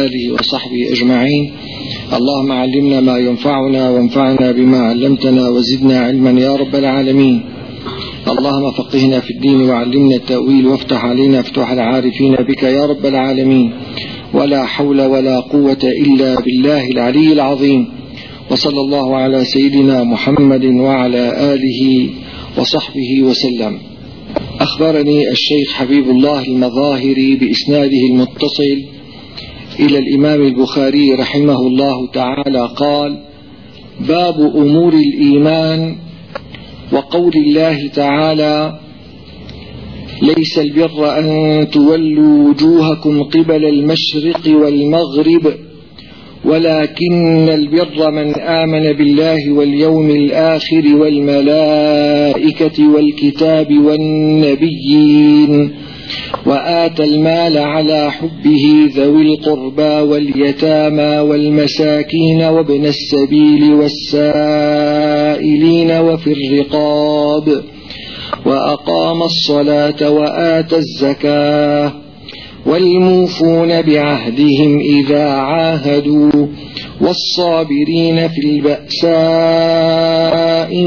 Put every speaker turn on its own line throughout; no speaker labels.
آله وصحبه أجمعين. اللهم علمنا ما ينفعنا وانفعنا بما علمتنا وزدنا علما يا رب العالمين. اللهم فقهنا في الدين وعلمنا التأويل وافتح علينا فتوح العارفين بك يا رب العالمين. ولا حول ولا قوة إلا بالله العلي العظيم. وصلى الله على سيدنا محمد وعلى آله وصحبه وسلم. أخبرني الشيخ حبيب الله المظاهري بإسناده المتصل إلى الإمام البخاري رحمه الله تعالى قال: باب أمور الإيمان وقول الله تعالى: ليس البر أن تولوا وجوهكم قبل المشرق والمغرب ولكن البر من آمن بالله واليوم الآخر والملائكة والكتاب والنبيين وآتى المال على حبه ذوي القربى واليتامى والمساكين وابن السبيل والسائلين وفي الرقاب وأقام الصلاة وآتى الزكاة والموفون بعهدهم إذا عاهدوا والصابرين في البأساء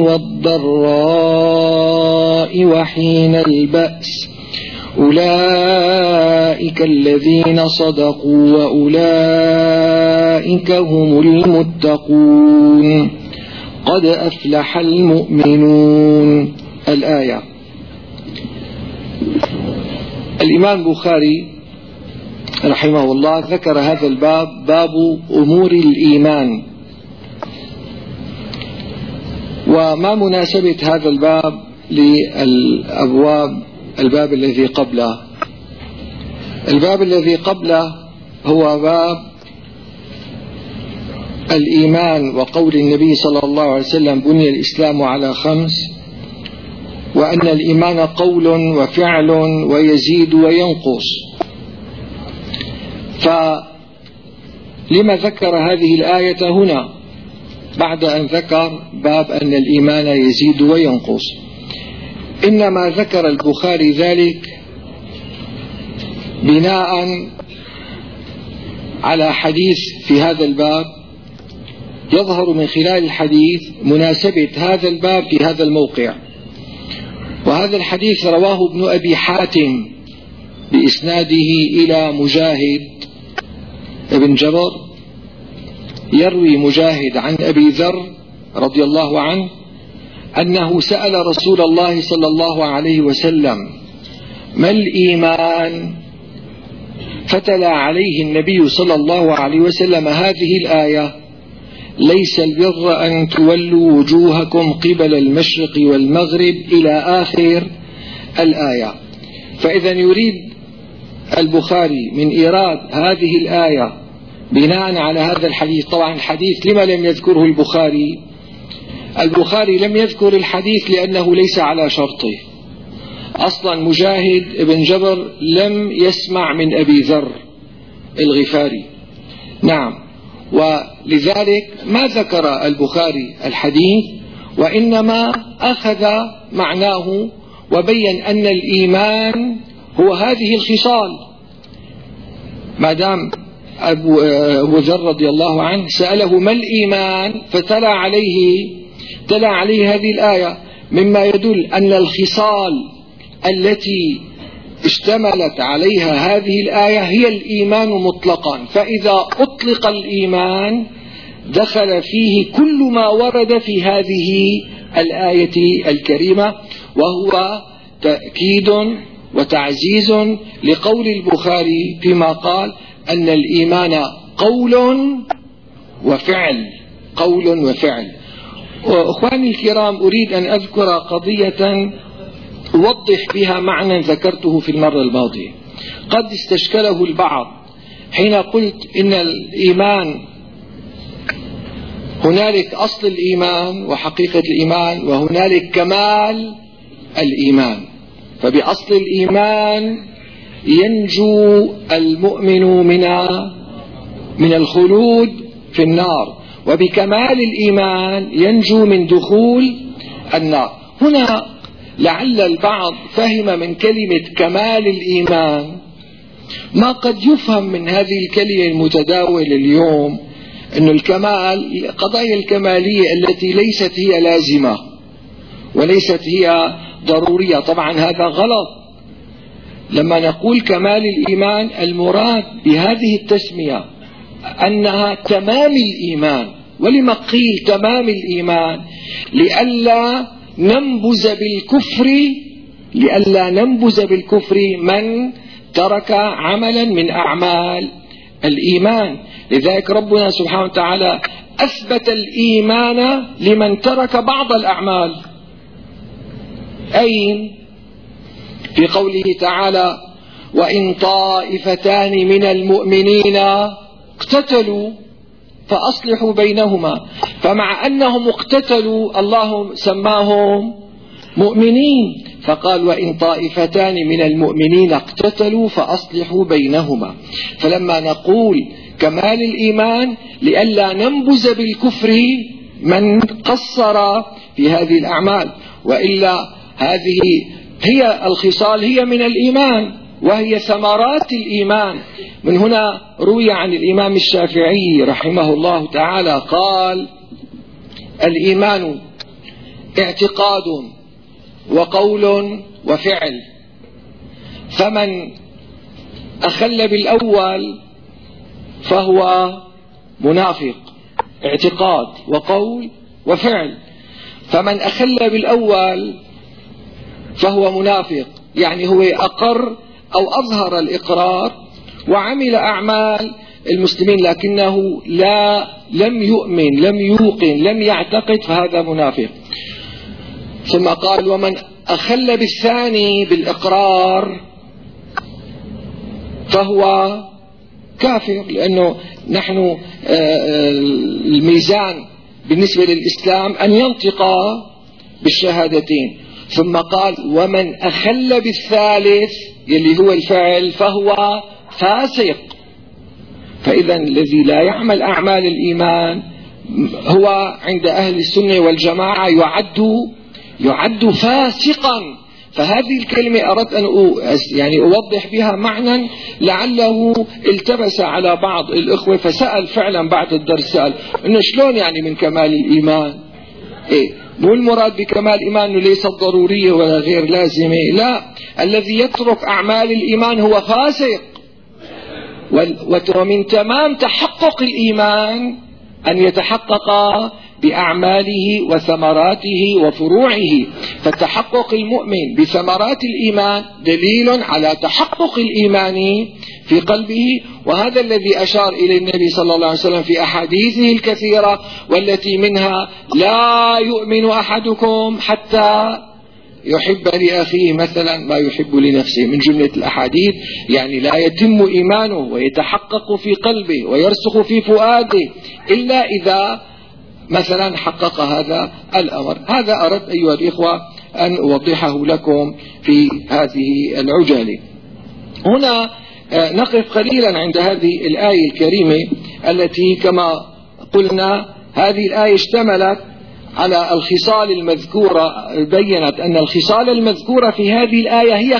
والضراء وحين البأس أولئك الذين صدقوا وأولئك هم المتقون قد أفلح المؤمنون. الآية. الإمام البخاري رحمه الله ذكر هذا الباب، باب أمور الإيمان. وما مناسبة هذا الباب الباب الذي قبله؟ الباب الذي قبله هو باب الإيمان وقول النبي صلى الله عليه وسلم: بني الإسلام على 5، وأن الإيمان قول وفعل ويزيد وينقص. فلما ذكر هذه الآية هنا بعد أن ذكر باب أن الإيمان يزيد وينقص؟ إنما ذكر البخاري ذلك بناء على حديث في هذا الباب يظهر من خلال الحديث مناسبة هذا الباب في هذا الموقع. وهذا الحديث رواه ابن أبي حاتم بإسناده إلى مجاهد ابن جبر، يروي مجاهد عن أبي ذر رضي الله عنه أنه سأل رسول الله صلى الله عليه وسلم: ما الإيمان؟ فتلا عليه النبي صلى الله عليه وسلم هذه الآية: ليس البر أن تولوا وجوهكم قبل المشرق والمغرب إلى آخر الآية. فإذا يريد البخاري من إيراد هذه الآية بناء على هذا الحديث. طبعا الحديث لما لم يذكره البخاري؟ البخاري لم يذكر الحديث لأنه ليس على شرطه. أصلا مجاهد ابن جبر لم يسمع من أبي ذر الغفاري، نعم، ولذلك ما ذكر البخاري الحديث، وإنما أخذ معناه وبين أن الإيمان هو هذه الخصال. ما دام أبو ذر رضي الله عنه سأله: ما الإيمان؟ فتلا عليه هذه الآية، مما يدل أن الخصال التي اشتملت عليها هذه الآية هي الإيمان مطلقا. فإذا أطلق الإيمان دخل فيه كل ما ورد في هذه الآية الكريمة، وهو تأكيد وتعزيز لقول البخاري فيما قال أن الإيمان قول وفعل، قول وفعل. وأخواني الكرام، أريد أن أذكر قضية أوضح بها معنى ذكرته في المرة الماضية. قد استشكله البعض حين قلت إن الإيمان هنالك أصل الإيمان وحقيقة الإيمان، وهنالك كمال الإيمان. فبأصل الإيمان ينجو المؤمن من الخلود في النار، وبكمال الإيمان ينجو من دخول النار. هنا لعل البعض فهم من كلمة كمال الإيمان ما قد يفهم من هذه الكلمة المتداولة اليوم أن الكمال قضايا الكمالية التي ليست هي لازمة وليست هي ضرورية. طبعا هذا غلط. لما نقول كمال الإيمان المراد بهذه التسمية أنها تمام الإيمان. ولما قيل تمام الإيمان؟ لئلا ننبذ بالكفر من ترك عملا من أعمال الإيمان. لذلك ربنا سبحانه وتعالى أثبت الإيمان لمن ترك بعض الأعمال. أين؟ في قوله تعالى: وإن طائفتان من المؤمنين اقتتلوا فأصلحوا بينهما. فمع أنهم اقتتلوا الله سماهم مؤمنين، فقال: وإن طائفتان من المؤمنين اقتتلوا فأصلحوا بينهما. فلما نقول كمال الإيمان لئلا ننبذ بالكفر من قصر في هذه الأعمال، وإلا هذه هي الخصال هي من الإيمان وهي ثمرات الإيمان. من هنا روي عن الإمام الشافعي رحمه الله تعالى قال: الإيمان اعتقاد وقول وفعل، فمن أخل بالأول فهو منافق. اعتقاد وقول وفعل، فمن أخل بالأول فهو منافق، يعني هو أقر أو أظهر الإقرار وعمل أعمال المسلمين لكنه لم يؤمن، لم يوقن، لم يعتقد، فهذا منافق. ثم قال: ومن أخل بالثاني بالإقرار فهو كافر، لأنه نحن الميزان بالنسبة للإسلام أن ينطق بالشهادتين. ثم قال: ومن أخل بالثالث يلي هو الفعل فهو فاسق. فإذا الذي لا يعمل أعمال الإيمان هو عند أهل السنة والجماعة يعد فاسقا. فهذه الكلمة أردت أن أوضح بها معنى لعله التبس على بعض الإخوة، فسأل فعلا بعد الدرس، سأل إنه شلون يعني من كمال الإيمان؟ مو المراد بكمال الإيمان أنه ليست ضرورية ولا غير لازمة، لا، الذي يترك أعمال الإيمان هو فاسق. ومن تمام تحقق الإيمان أن يتحقق بأعماله وثمراته وفروعه. فتحقق المؤمن بثمرات الإيمان دليل على تحقق الإيمان في قلبه، وهذا الذي أشار إليه النبي صلى الله عليه وسلم في أحاديثه الكثيرة، والتي منها: لا يؤمن أحدكم حتى يحب لأخيه مثلا ما يحب لنفسه. من جملة الأحاديث يعني لا يتم إيمانه ويتحقق في قلبه ويرسخ في فؤاده إلا إذا مثلا حقق هذا الأمر. هذا أردت أيها الإخوة أن أوضحه لكم في هذه العجالة. هنا نقف قليلا عند هذه الآية الكريمة التي كما قلنا هذه الآية اشتملت على الخصال المذكورة. بيّنت أن الخصال المذكورة في هذه الآية هي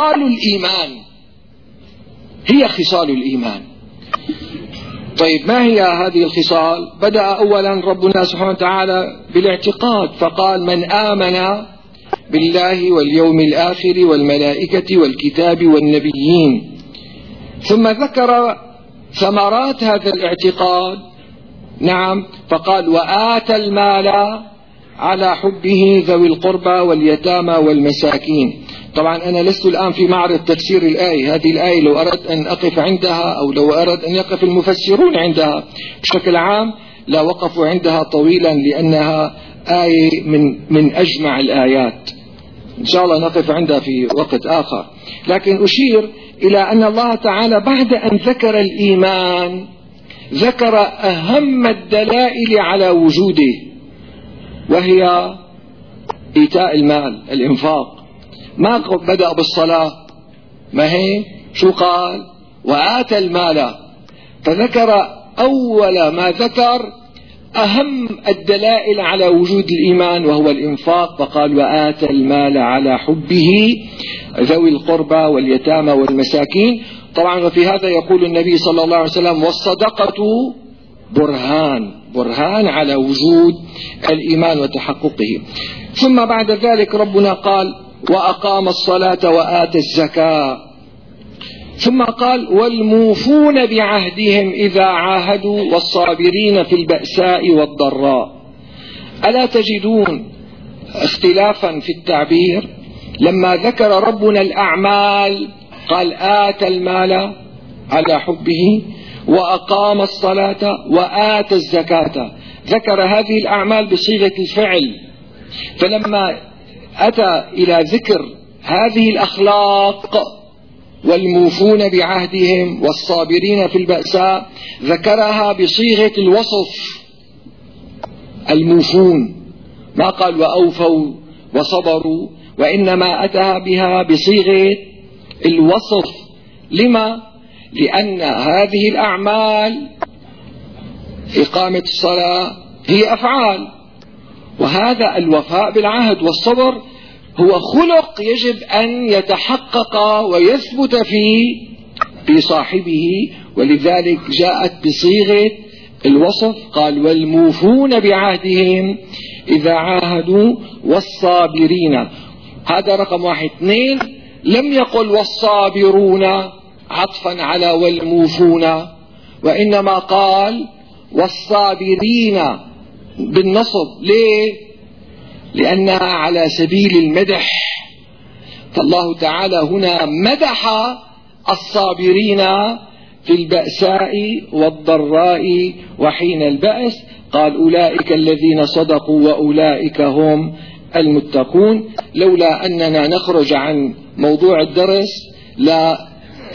خصال الإيمان. طيب، ما هي هذه الخصال؟ بدأ أولا ربنا سبحانه وتعالى بالاعتقاد، فقال: من آمن بالله واليوم الآخر والملائكة والكتاب والنبيين. ثم ذكر ثمرات هذا الاعتقاد، نعم، فقال: وآتى المال على حبه ذوي القربى واليتامى والمساكين. طبعا أنا لست الآن في معرض تفسير الآية. هذه الآية لو أردت أن أقف عندها أو لو أردت أن يقف المفسرون عندها بشكل عام لا وقفوا عندها طويلا، لأنها آية من أجمع الآيات. إن شاء الله نقف عندها في وقت آخر. لكن أشير إلى أن الله تعالى بعد أن ذكر الإيمان ذكر أهم الدلائل على وجوده، وهي إيتاء المال، الإنفاق. ما بدأ بالصلاة، ما هي شو قال؟ وآتى المال. فذكر أول ما ذكر أهم الدلائل على وجود الإيمان وهو الإنفاق، فقال: وآتى المال على حبه ذوي القربى واليتامى والمساكين. طبعا وفي هذا يقول النبي صلى الله عليه وسلم: والصدقة برهان على وجود الإيمان وتحققه. ثم بعد ذلك ربنا قال: وأقام الصلاة وآتى الزكاة. ثم قال: والموفون بعهدهم إذا عاهدوا والصابرين في البأساء والضراء. ألا تجدون اختلافا في التعبير؟ لما ذكر ربنا الأعمال قال: آتى المال على حبه، وأقام الصلاة وآتى الزكاة، ذكر هذه الأعمال بصيغة الفعل. فلما أتى إلى ذكر هذه الأخلاق والموفون بعهدهم والصابرين في البأساء ذكرها بصيغة الوصف، الموفون، ما قال وأوفوا وصبروا، وإنما أتى بها بصيغة الوصف. لما؟ لأن هذه الأعمال إقامة الصلاة هي أفعال، وهذا الوفاء بالعهد والصبر هو خلق يجب أن يتحقق ويثبت في صاحبه، ولذلك جاءت بصيغة الوصف. قال: والموفون بعهدهم إذا عاهدوا والصابرين. هذا رقم 1. 2، لم يقل والصابرون عطفا على والموفون، وإنما قال والصابرين بالنصب. ليه؟ لأنها على سبيل المدح، فالله تعالى هنا مدح الصابرين في البأساء والضراء وحين البأس. قال: أولئك الذين صدقوا وأولئك هم المتقون. لولا أننا نخرج عن موضوع الدرس لا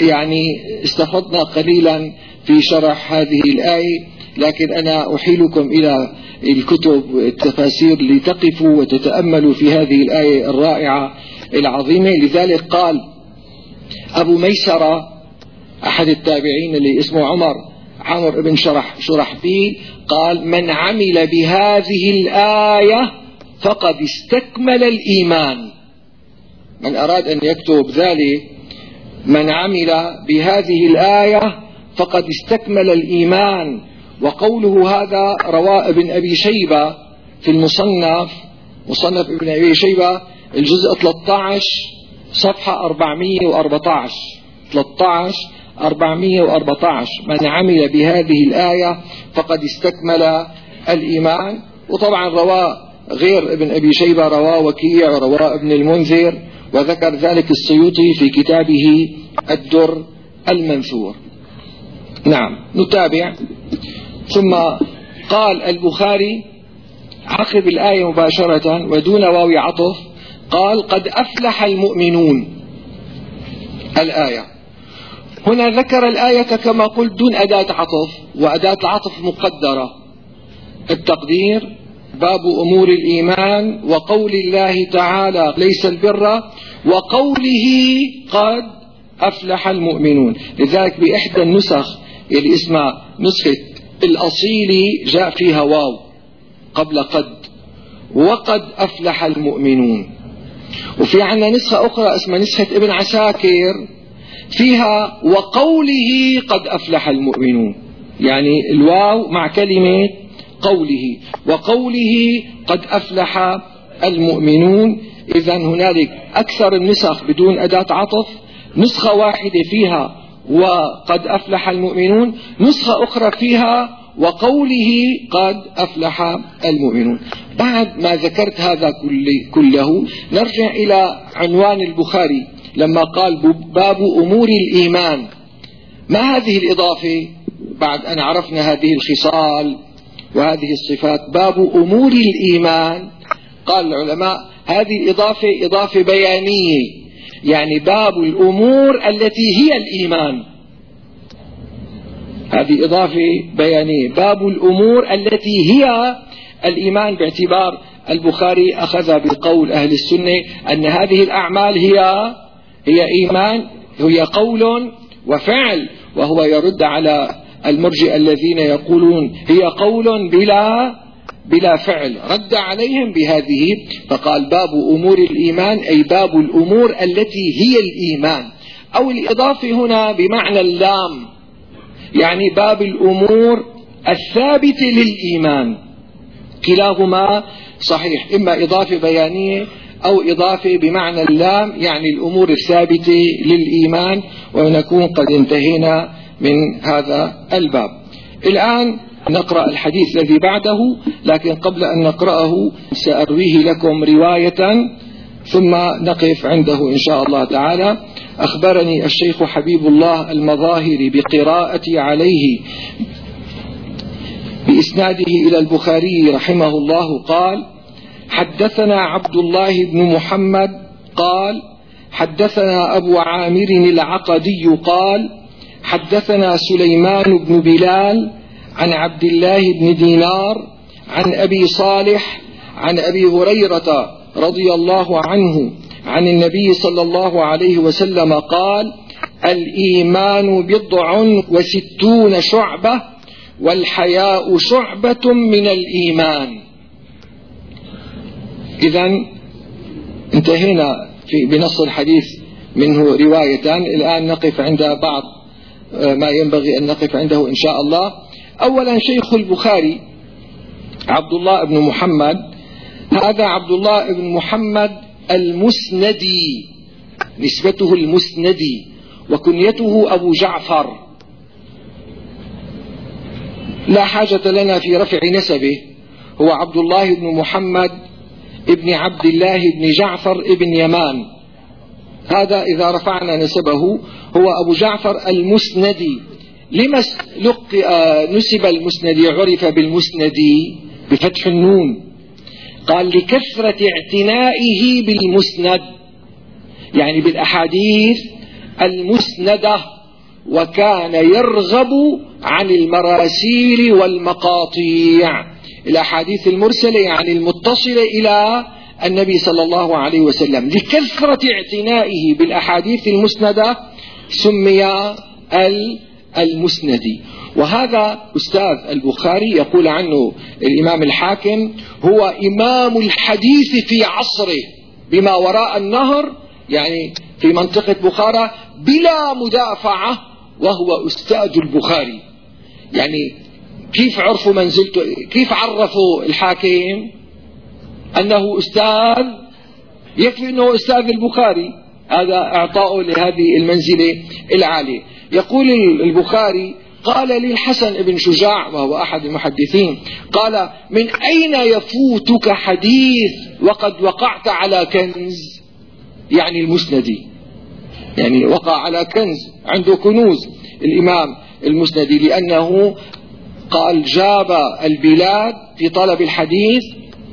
استفضنا قليلا في شرح هذه الآية، لكن أنا أحيلكم إلى الكتب التفاسير لتقفوا وتتأملوا في هذه الآية الرائعة العظيمة. لذلك قال أبو ميسرة أحد التابعين اللي اسمه عمر بن شرحبيل، قال: من عمل بهذه الآية فقد استكمل الإيمان. من أراد أن يكتب ذلك: من عمل بهذه الآية فقد استكمل الإيمان. وقوله هذا رواه ابن أبي شيبة في المصنف، مصنف ابن أبي شيبة الجزء 13 صفحة 414 414. من عمل بهذه الآية فقد استكمل الإيمان. وطبعا رواه غير ابن أبي شيبة، رواه وكيع، رواه ابن المنذر، وذكر ذلك السيوطي في كتابه الدر المنثور. نعم، نتابع. ثم قال البخاري عقب الآية مباشرة ودون واو عطف، قال: قد أفلح المؤمنون. الآية هنا ذكر الآية كما قلت دون أداة عطف، وأداة العطف مقدرة. التقدير: باب أمور الإيمان، وقول الله تعالى: ليس البر، وقوله: قد أفلح المؤمنون. لذلك بإحدى النسخ اللي اسمها نسخة الأصيلي جاء فيها واو قبل قد، وقد أفلح المؤمنون. وفي عندنا نسخة أخرى اسمها نسخة ابن عساكر فيها وقوله قد أفلح المؤمنون، يعني الواو مع كلمة قوله، وقوله قد أفلح المؤمنون. إذن هنالك أكثر النسخ بدون أداة عطف، نسخة واحدة فيها وقد أفلح المؤمنون، نسخة أخرى فيها وقوله قد أفلح المؤمنون. بعد ما ذكرت هذا كله نرجع إلى عنوان البخاري لما قال: باب أمور الإيمان. ما هذه الإضافة بعد أن عرفنا هذه الخصال وهذه الصفات؟ باب أمور الإيمان. قال العلماء هذه الإضافة إضافة بيانية، يعني باب الأمور التي هي الإيمان. هذه إضافة بيانية، باب الأمور التي هي الإيمان، باعتبار البخاري أخذ بقول أهل السنة أن هذه الأعمال هي إيمان، هي قول وفعل، وهو يرد على المرجئة الذين يقولون هي قول بلا فعل، رد عليهم بهذه. فقال: باب أمور الإيمان، أي باب الأمور التي هي الإيمان. أو الإضافة هنا بمعنى اللام، يعني باب الأمور الثابتة للإيمان، كلاهما صحيح، إما إضافة بيانية أو إضافة بمعنى اللام، يعني الأمور الثابتة للإيمان. ونكون قد انتهينا من هذا الباب. الآن نقرأ الحديث الذي بعده، لكن قبل أن نقرأه سأرويه لكم رواية ثم نقف عنده إن شاء الله تعالى. أخبرني الشيخ حبيب الله المظاهري بقراءتي عليه بإسناده إلى البخاري رحمه الله قال: حدثنا عبد الله بن محمد قال: حدثنا أبو عامر العقدي قال: حدثنا سليمان بن بلال عن عبد الله بن دينار عن أبي صالح عن أبي هريرة رضي الله عنه عن النبي صلى الله عليه وسلم قال: الإيمان 69 شعبة والحياء شعبة من الإيمان. إذن انتهينا بنص الحديث منه روايتان. الآن نقف عند بعض ما ينبغي أن نقف عنده إن شاء الله. أولا شيخ البخاري عبد الله بن محمد، هذا عبد الله بن محمد المسندي، نسبته المسندي، وكنيته أبو جعفر، لا حاجة لنا في رفع نسبه، هو عبد الله بن محمد ابن عبد الله بن جعفر ابن يمان، هذا إذا رفعنا نسبه هو أبو جعفر المسندي. لما نسب المسندي، عرف بالمسندي بفتح النون؟ قال: لكثرة اعتنائه بالمسند، يعني بالأحاديث المسندة، وكان يرغب عن المراسيل والمقاطيع، الأحاديث المرسلة يعني المتصلة إلى النبي صلى الله عليه وسلم. لكثرة اعتنائه بالأحاديث المسندة سمي المسندي. وهذا أستاذ البخاري يقول عنه الإمام الحاكم: هو إمام الحديث في عصره بما وراء النهر، يعني في منطقة بخارى بلا مدافعة، وهو أستاذ البخاري. يعني كيف عرفوا منزلته؟ كيف عرفوا الحاكم أنه أستاذ؟ يكفي أنه أستاذ البخاري، هذا إعطاؤه لهذه المنزلة العالية. يقول البخاري: قال للحسن بن شجاع وهو أحد المحدثين، قال: من أين يفوتك حديث وقد وقعت على كنز؟ يعني المسندي، يعني وقع على كنز، عنده كنوز الإمام المسندي، لأنه قال جاب البلاد في طلب الحديث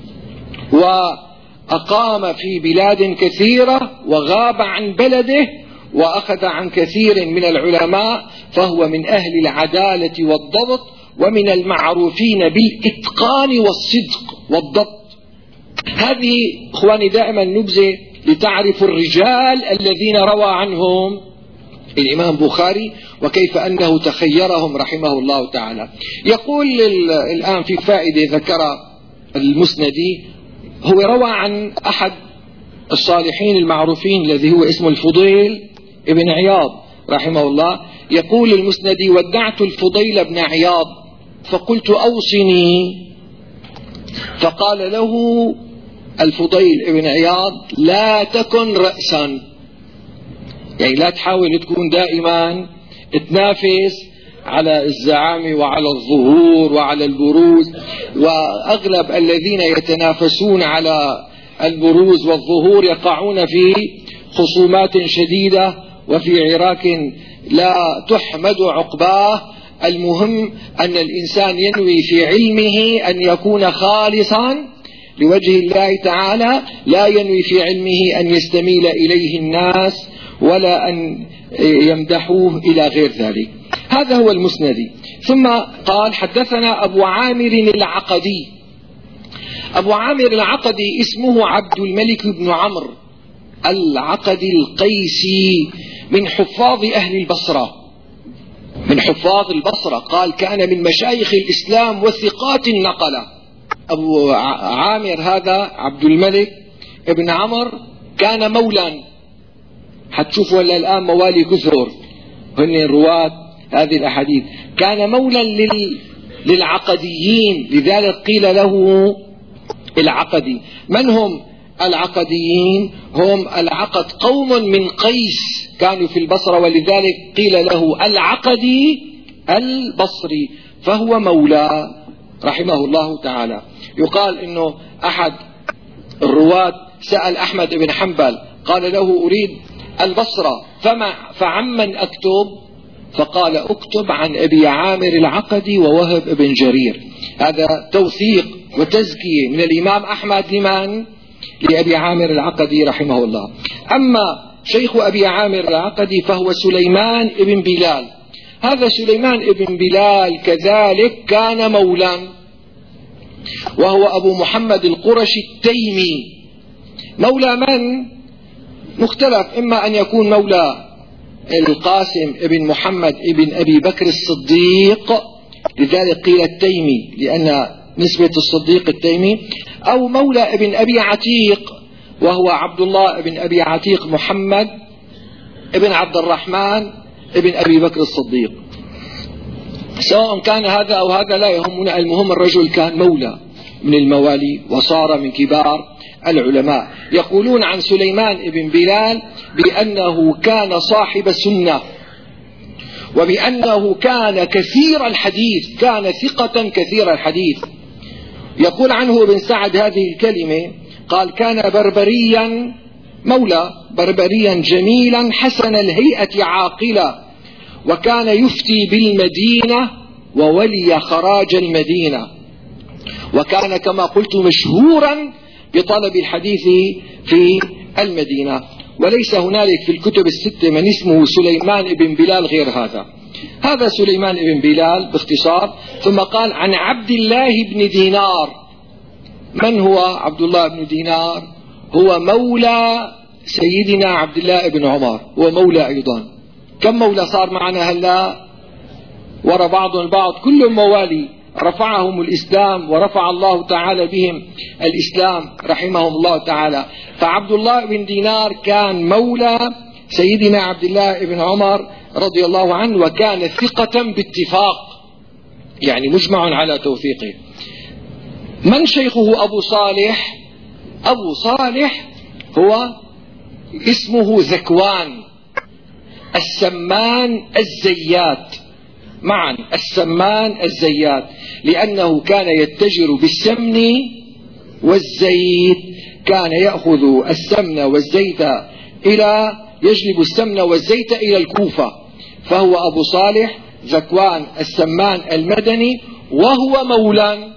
وأقام في بلاد كثيرة وغاب عن بلده وأخذ عن كثير من العلماء، فهو من أهل العدالة والضبط ومن المعروفين بالإتقان والصدق والضبط. هذه إخواني دائما نبذة لتعرفوا الرجال الذين روى عنهم الإمام بخاري وكيف أنه تخيرهم رحمه الله تعالى. يقول الآن في فائدة ذكر المسندي، هو روى عن أحد الصالحين المعروفين الذي هو اسمه الفضيل ابن عياض رحمه الله. يقول المسندي: ودعت الفضيل بن عياض فقلت أوصني، فقال له الفضيل ابن عياض: لا تكن رأسا، يعني لا تحاول تكون دائما تنافس على الزعامة وعلى الظهور وعلى البروز، وأغلب الذين يتنافسون على البروز والظهور يقعون في خصومات شديدة وفي عراك لا تحمد عقباه. المهم أن الإنسان ينوي في علمه أن يكون خالصا لوجه الله تعالى، لا ينوي في علمه أن يستميل إليه الناس ولا أن يمدحوه إلى غير ذلك. هذا هو المسندي. ثم قال: حدثنا أبو عامر العقدي. أبو عامر العقدي اسمه عبد الملك بن عمرو العقدي القيسي، من حفاظ أهل البصرة، من حفاظ البصرة. قال: كان من مشايخ الإسلام وثقات النقلة. أبو عامر هذا عبد الملك بن عمرو كان مولا حتشوفوا هلا الآن موالي كثر هن رواة هذه الأحاديث. كان مولا للعقديين، لذلك قيل له العقدي. من هم العقديين؟ هم العقد، قوم من قيس كانوا في البصرة، ولذلك قيل له العقدي البصري، فهو مولى رحمه الله تعالى. يقال انه احد الرواة سأل احمد بن حنبل قال له اريد البصرة فعمن اكتب؟ فقال اكتب عن ابي عامر العقدي ووهب بن جرير. هذا توثيق وتزكية من الامام احمد لمن؟ لابي عامر العقدي رحمه الله. اما شيخ ابي عامر العقدي فهو سليمان بن بلال. هذا سليمان بن بلال كذلك كان مولا، وهو أبو محمد القرشي التيمي. مولى من؟ مختلف، إما أن يكون مولى القاسم بن محمد بن أبي بكر الصديق، لذلك قيل التيمي لأن نسبة الصديق التيمي، أو مولى ابن أبي عتيق، وهو عبد الله بن أبي عتيق محمد ابن عبد الرحمن ابن أبي بكر الصديق. سواء كان هذا أو هذا لا يهمنا، المهم الرجل كان مولى من الموالي وصار من كبار العلماء. يقولون عن سليمان بن بلال بأنه كان صاحب سنة، وبأنه كان كثير الحديث، كان ثقة كثير الحديث. يقول عنه ابن سعد هذه الكلمة، قال كان بربريا، مولى بربريا جميلا حسن الهيئة عاقلا، وكان يفتي بالمدينة وولي خراج المدينة، وكان كما قلت مشهورا بطلب الحديث في المدينة. وليس هنالك في الكتب الستة من اسمه سليمان بن بلال غير هذا. هذا سليمان بن بلال باختصار. ثم قال عن عبد الله بن دينار. من هو عبد الله بن دينار؟ هو مولى سيدنا عبد الله بن عمر، هو مولى أيضا. كم مولى صار معنا هلا وراء بعضهم البعض؟ كلهم موالي رفعهم الإسلام ورفع الله تعالى بهم الإسلام رحمهم الله تعالى. فعبد الله بن دينار كان مولى سيدنا عبد الله بن عمر رضي الله عنه، وكان ثقة باتفاق، يعني مجمع على توثيقه. من شيخه؟ أبو صالح. أبو صالح هو اسمه ذكوان السمان الزيات، معا السمان الزيات، لأنه كان يتجر بالسمن والزيت، كان يأخذ السمن والزيت يجلب السمن والزيت إلى الكوفة. فهو أبو صالح ذكوان السمان المدني، وهو مولى.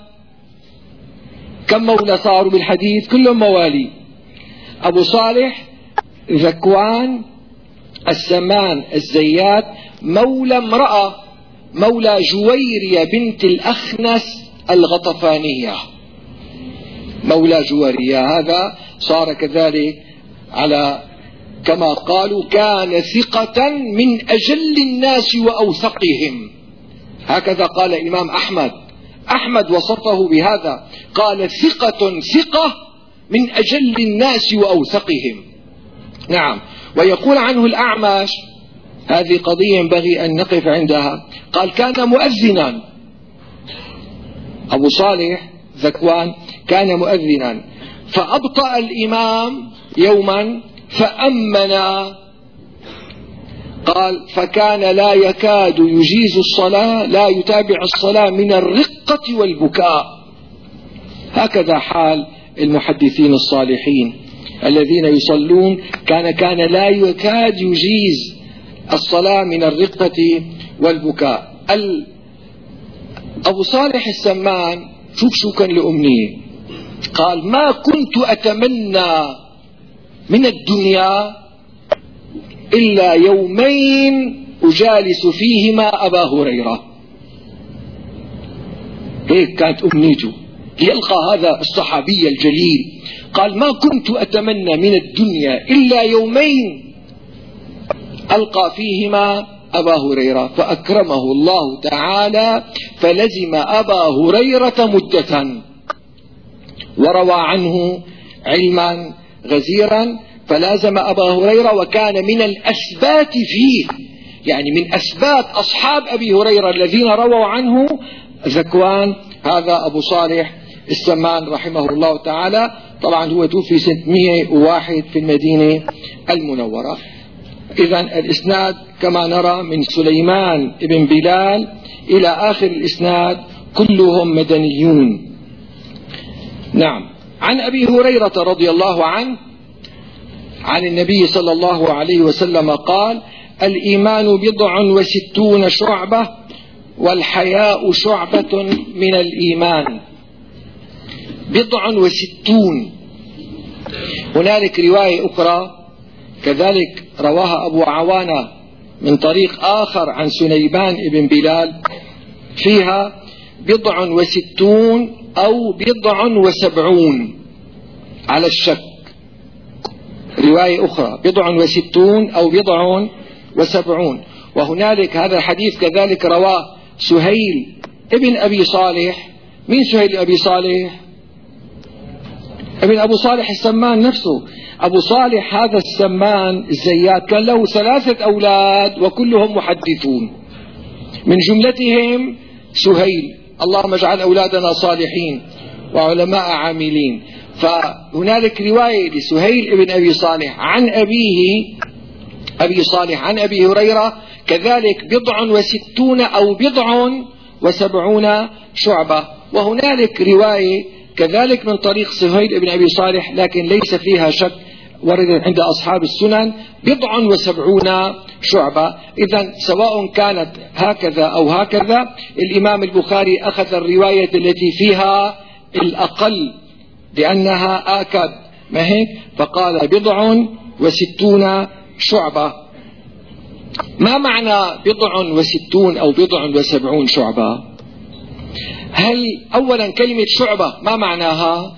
كم مولى صاروا بالحديث؟ كلهم موالي. أبو صالح ذكوان السمان الزيات مولى امرأة، مولى جويرية بنت الأخنس الغطفانية، مولى جويرية. هذا صار كذلك على كما قالوا كان ثقة من أجل الناس وأوثقهم، هكذا قال الإمام أحمد وصفه بهذا، قال ثقة من أجل الناس وأوثقهم. نعم. ويقول عنه الأعمش، هذه قضية ينبغي أن نقف عندها، قال كان مؤذنا. أبو صالح ذكوان كان مؤذنا، فأبطأ الإمام يوما فأمن، قال فكان لا يكاد يجيز الصلاة، لا يتابع الصلاة من الرقة والبكاء. هكذا حال المحدثين الصالحين الذين يصلون، كان لا يكاد يجيز الصلاة من الرقة والبكاء. أبو صالح السمان شوف كان لأمنية، قال ما كنت أتمنى من الدنيا إلا يومين أجالس فيهما أبا هريرة. هيك كانت أمنيته، يلقى هذا الصحابي الجليل. قال ما كنت أتمنى من الدنيا إلا يومين ألقى فيهما أبا هريرة، فأكرمه الله تعالى فلزم أبا هريرة مدة، وروى عنه علما غزيرا، فلازم أبا هريرة وكان من الأثبات فيه، يعني من أثبات أصحاب أبي هريرة الذين رووا عنه ذكوان هذا أبو صالح السمان رحمه الله تعالى. طبعا هو توفي سنة 101 في المدينة المنورة. إذن الإسناد كما نرى من سليمان بن بلال إلى آخر الإسناد كلهم مدنيون. نعم. عن أبي هريرة رضي الله عنه عن النبي صلى الله عليه وسلم قال: الإيمان 60 شعبة والحياء شعبة من الإيمان. 60. هنالك رواية أخرى كذلك رواها أبو عوانة من طريق آخر عن سليمان بن بلال فيها 60 أو 70 على الشك. رواية أخرى 60 أو 70. وهنالك هذا الحديث كذلك رواه سهيل ابن أبي صالح. من سهيل أبي صالح؟ ابن أبو صالح السمان نفسه. أبو صالح هذا السمان الزيات كان له 3 أولاد وكلهم محدثون، من جملتهم سهيل. اللهم اجعل أولادنا صالحين وعلماء عاملين. فهنالك رواية لسهيل ابن أبي صالح عن أبيه أبي صالح عن أبي هريرة كذلك 60 أو 70 شعبة. وهنالك رواية كذلك من طريق سهيل بن أبي صالح لكن ليس فيها شك، وردت عند أصحاب السنن 70 شعبة. إذن سواء كانت هكذا أو هكذا، الإمام البخاري أخذ الرواية التي فيها الأقل لأنها آكد، ما هيك؟ فقال 60 شعبة. ما معنى 60 أو 70 شعبة؟ هل أولا كلمة شعبة ما معناها؟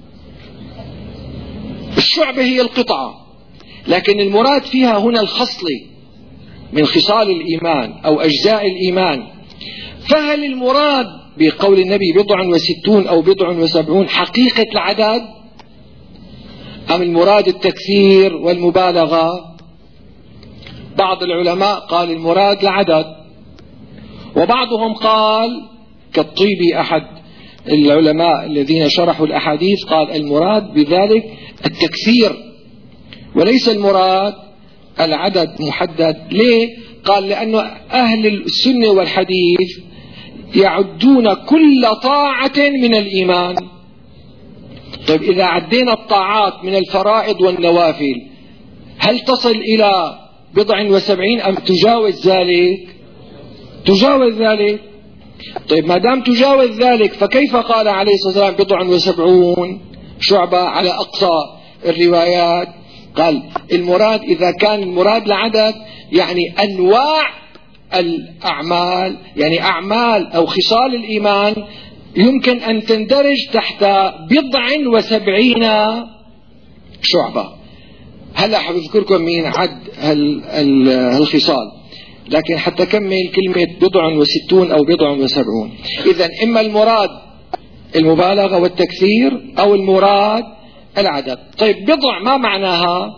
الشعبة هي القطعة، لكن المراد فيها هنا الخصلة من خصال الإيمان أو أجزاء الإيمان. فهل المراد بقول النبي 60 أو 70 حقيقة العدد، أم المراد التكثير والمبالغة؟ بعض العلماء قال المراد العدد، وبعضهم قال كالطيبي أحد العلماء الذين شرحوا الأحاديث قال المراد بذلك التكثير وليس المراد العدد محدد. ليه؟ قال لأن أهل السنة والحديث يعدون كل طاعة من الإيمان. طيب إذا عدينا الطاعات من الفرائض والنوافل هل تصل إلى 70 أم تجاوز ذلك؟ تجاوز ذلك. طيب ما دام تجاوز ذلك فكيف قال عليه الصلاة والسلام 70 شعبة على أقصى الروايات؟ قال المراد إذا كان المراد العدد يعني أنواع الأعمال، يعني أعمال أو خصال الإيمان يمكن أن تندرج تحت 70 شعبة. هلا حبذكركم من عد هالخصال، لكن حتى كمل كلمة 60 أو 70. إذن إما المراد المبالغة والتكثير أو المراد العدد. طيب بضع ما معناها؟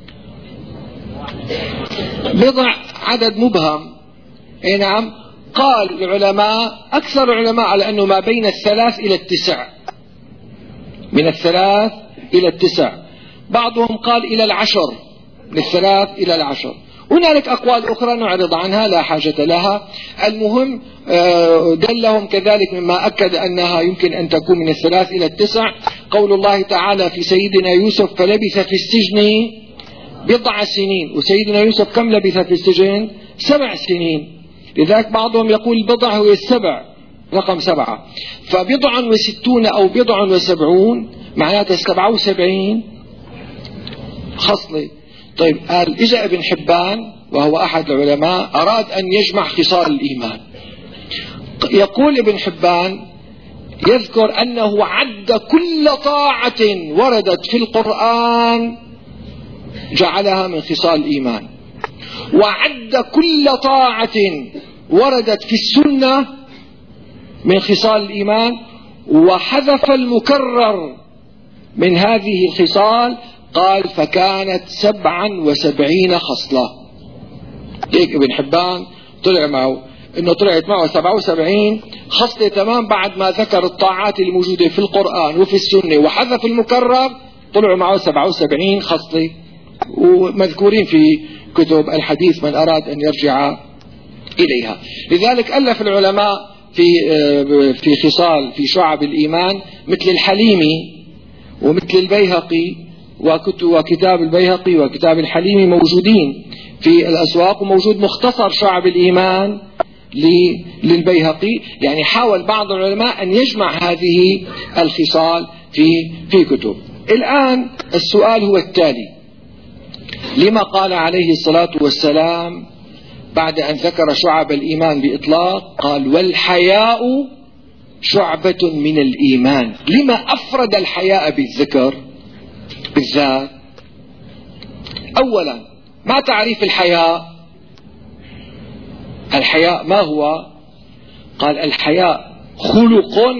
بضع عدد مبهم. اي نعم. قال العلماء أكثر العلماء على أنه ما بين 3 إلى 9، من 3 إلى 9. بعضهم قال إلى 10، من 3 إلى 10. هنالك أقوال أخرى نعرض عنها لا حاجة لها. المهم دلهم كذلك مما أكد أنها يمكن أن تكون من 3 إلى 9 قول الله تعالى في سيدنا يوسف فلبث في السجن 7 سنين. وسيدنا يوسف كم لبث في السجن؟ 7 سنين. لذلك بعضهم يقول البضع هو 7، رقم 7. 60 أو 70 معناتها 77 خصلة. طيب قال إجا ابن حبان وهو أحد العلماء أراد أن يجمع خصال الإيمان. يقول ابن حبان يذكر أنه عد كل طاعة وردت في القرآن جعلها من خصال الإيمان، وعد كل طاعة وردت في السنة من خصال الإيمان، وحذف المكرر من هذه الخصال قال فكانت 77 خصلة. هيك ابن حبان طلع معه انه طلعت معه 77 خصلة تمام، بعد ما ذكر الطاعات الموجودة في القرآن وفي السنة وحذف المكرر طلعوا معه 77 خصلة، ومذكورين في كتب الحديث من أراد أن يرجع إليها. لذلك ألف العلماء في خصال في شعب الإيمان مثل الحليمي ومثل البيهقي، وكتاب البيهقي وكتاب الحليمي موجودين في الأسواق، وموجود مختصر شعب الإيمان للبيهقي. يعني حاول بعض العلماء أن يجمع هذه الخصال في كتب. الآن السؤال هو التالي: لما قال عليه الصلاة والسلام بعد أن ذكر شعب الإيمان بإطلاق قال والحياء شعبة من الإيمان؟ لما أفرد الحياء بالذكر بالذات؟ أولا، ما تعريف الحياء؟ الحياء ما هو؟ قال الحياء خلق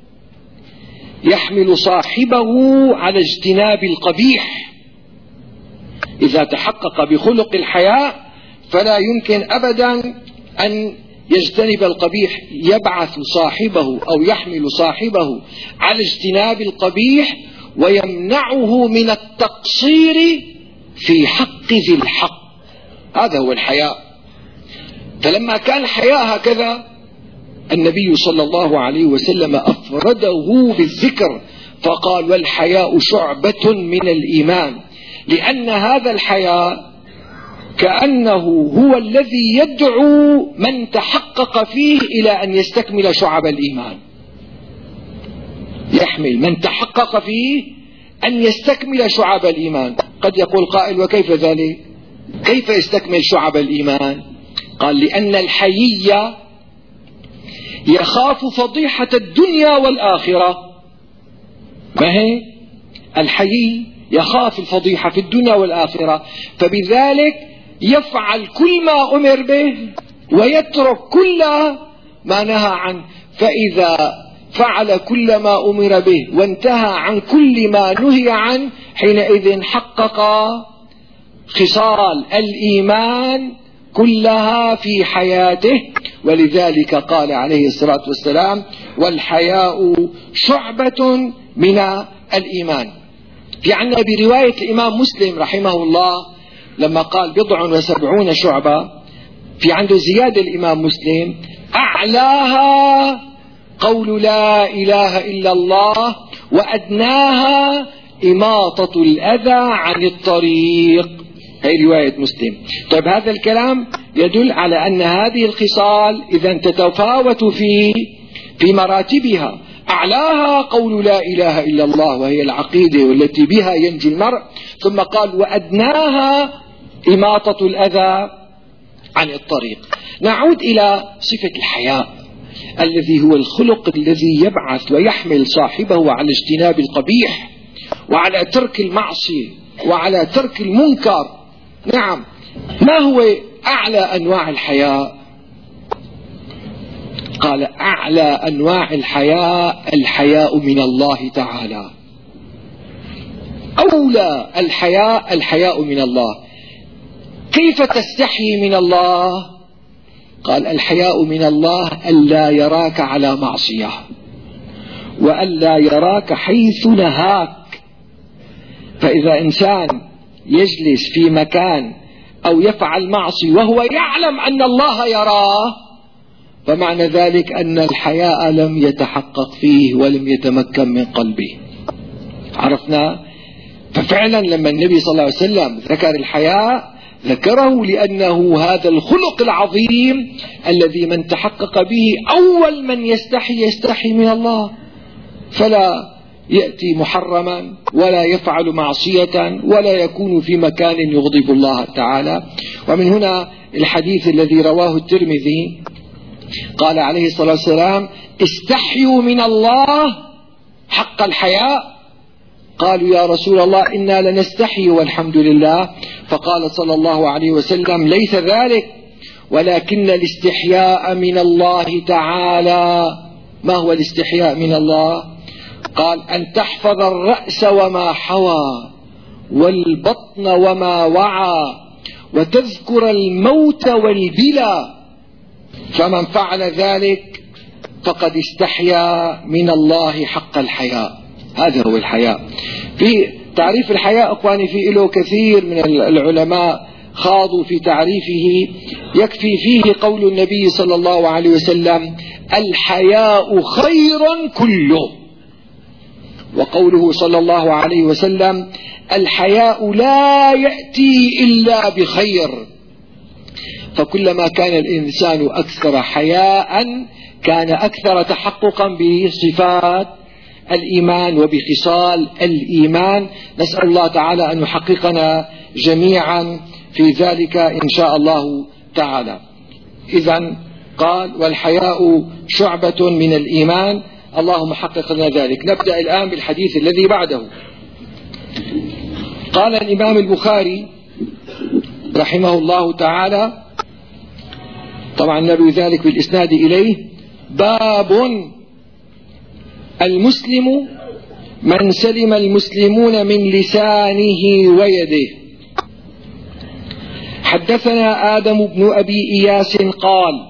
يحمل صاحبه على اجتناب القبيح. إذا تحقق بخلق الحياء فلا يمكن أبدا أن يجتنب القبيح، يبعث صاحبه أو يحمل صاحبه على اجتناب القبيح ويمنعه من التقصير في حق ذي الحق. هذا هو الحياء. فلما كان الحياء هكذا النبي صلى الله عليه وسلم أفرده بالذكر فقال والحياء شعبة من الإيمان، لأن هذا الحياء كأنه هو الذي يدعو من تحقق فيه إلى أن يستكمل شعب الإيمان، يحمل من تحقق فيه أن يستكمل شعب الإيمان. قد يقول قائل وكيف ذلك؟ كيف يستكمل شعب الإيمان؟ قال لأن الحيي يخاف فضيحة الدنيا والآخرة. ما هي؟ الحيي يخاف الفضيحة في الدنيا والآخرة، فبذلك يفعل كل ما أمر به ويترك كل ما نهى عنه. فإذا فعل كل ما أمر به وانتهى عن كل ما نهي عنه حينئذ حقق خصال الإيمان كلها في حياته. ولذلك قال عليه الصلاة والسلام والحياء شعبة من الإيمان. في عنا برواية الإمام مسلم رحمه الله لما قال 70 شعبة، في عنده زيادة الإمام مسلم أعلاها قول لا إله إلا الله وأدناها إماطة الأذى عن الطريق. هي رواية مسلم. طيب هذا الكلام يدل على أن هذه الخصال إذا تتفاوت في مراتبها. أعلاها قول لا إله إلا الله وهي العقيدة والتي بها ينجو المرء، ثم قال وأدناها إماطة الأذى عن الطريق. نعود إلى صفة الحياء الذي هو الخلق الذي يبعث ويحمل صاحبه على اجتناب القبيح وعلى ترك المعصية وعلى ترك المنكر. نعم، ما هو أعلى أنواع الحياء؟ قال أعلى أنواع الحياء من الله تعالى. أولى الحياء من الله. كيف تستحي من الله؟ قال الحياء من الله ألا يراك على معصية وألا يراك حيث نهاك. فإذا إنسان يجلس في مكان أو يفعل معصي وهو يعلم أن الله يراه فمعنى ذلك أن الحياء لم يتحقق فيه ولم يتمكن من قلبه. عرفنا؟ ففعلا لما النبي صلى الله عليه وسلم ذكر الحياء ذكره لأنه هذا الخلق العظيم الذي من تحقق به أول من يستحي من الله، فلا يأتي محرما ولا يفعل معصية ولا يكون في مكان يغضب الله تعالى. ومن هنا الحديث الذي رواه الترمذي قال عليه الصلاة والسلام استحيوا من الله حق الحياء. قالوا يا رسول الله إنا لنستحي والحمد لله. فقال صلى الله عليه وسلم ليس ذلك ولكن الاستحياء من الله تعالى. ما هو الاستحياء من الله؟ قال أن تحفظ الرأس وما حوى والبطن وما وعى وتذكر الموت والبلى، فمن فعل ذلك فقد استحيا من الله حق الحياء. هذا هو الحياء. في تعريف الحياء أخواني في له كثير من العلماء خاضوا في تعريفه، يكفي فيه قول النبي صلى الله عليه وسلم: الحياء خير كله، وقوله صلى الله عليه وسلم: الحياء لا يأتي إلا بخير. فكلما كان الإنسان أكثر حياء كان أكثر تحققا بصفات الإيمان وبخصال الإيمان. نسأل الله تعالى أن يحققنا جميعا في ذلك إن شاء الله تعالى. إذن قال: والحياء شعبة من الإيمان. اللهم حقق لنا ذلك. نبدأ الآن بالحديث الذي بعده. قال الإمام البخاري رحمه الله تعالى، طبعا نروي ذلك بالإسناد إليه: باب المسلم من سلم المسلمون من لسانه ويده. حدثنا آدم بن أبي إياس قال: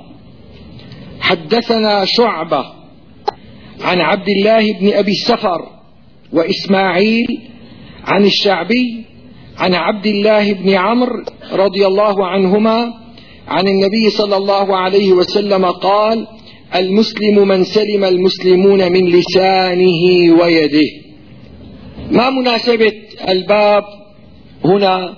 حدثنا شعبة عن عبد الله بن أبي السفر وإسماعيل عن الشعبي عن عبد الله بن عمرو رضي الله عنهما عن النبي صلى الله عليه وسلم قال: المسلم من سلم المسلمون من لسانه ويده. ما مناسبة الباب هنا؟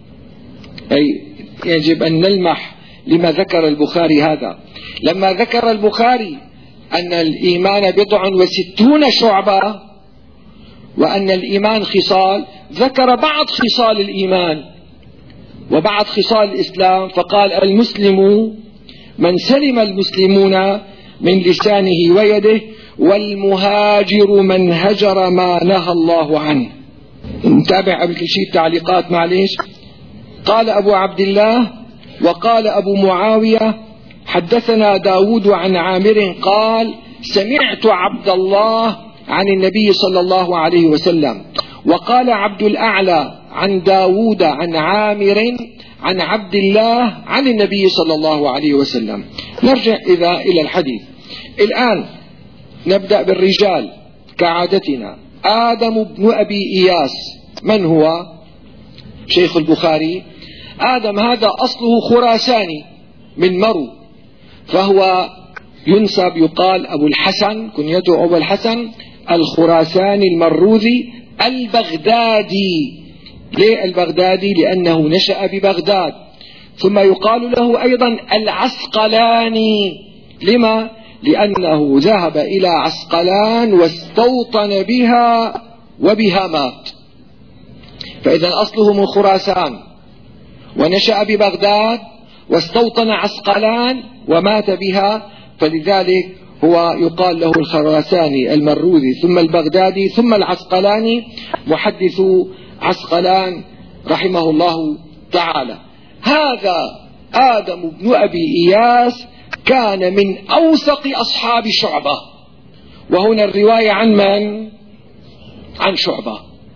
أي يجب أن نلمح لما ذكر البخاري هذا. لما ذكر البخاري أن الإيمان 69 شعبة وأن الإيمان خصال، ذكر بعض خصال الإيمان وبعض خصال الإسلام، فقال: المسلم من سلم المسلمون من لسانه ويده، والمهاجر من هجر ما نهى الله عنه. نتابع قبل كل شيء التعليقات معليش. قال أبو عبد الله: وقال أبو معاوية: حدثنا داود عن عامر قال: سمعت عبد الله عن النبي صلى الله عليه وسلم. وقال عبد الأعلى عن داود عن عامر عن عبد الله عن النبي صلى الله عليه وسلم. نرجع إلى الحديث. الآن نبدأ بالرجال كعادتنا. آدم بن أبي إياس من هو؟ شيخ البخاري. آدم هذا أصله خراساني من مرو، فهو ينسب يقال أبو الحسن، كنيته أبو الحسن الخراساني المروذي البغدادي. ليه البغدادي؟ لأنه نشأ ببغداد. ثم يقال له أيضا العسقلاني. لما؟ لأنه ذهب إلى عسقلان واستوطن بها وبها مات. فإذا أصله من خراسان ونشأ ببغداد واستوطن عسقلان ومات بها، فلذلك هو يقال له الخراساني المروذي ثم البغدادي ثم العسقلاني، محدث عسقلان رحمه الله تعالى. هذا آدم بن أبي إياس كان من أوثق أصحاب شعبة. وهنا الرواية عن من؟ عن شعبة.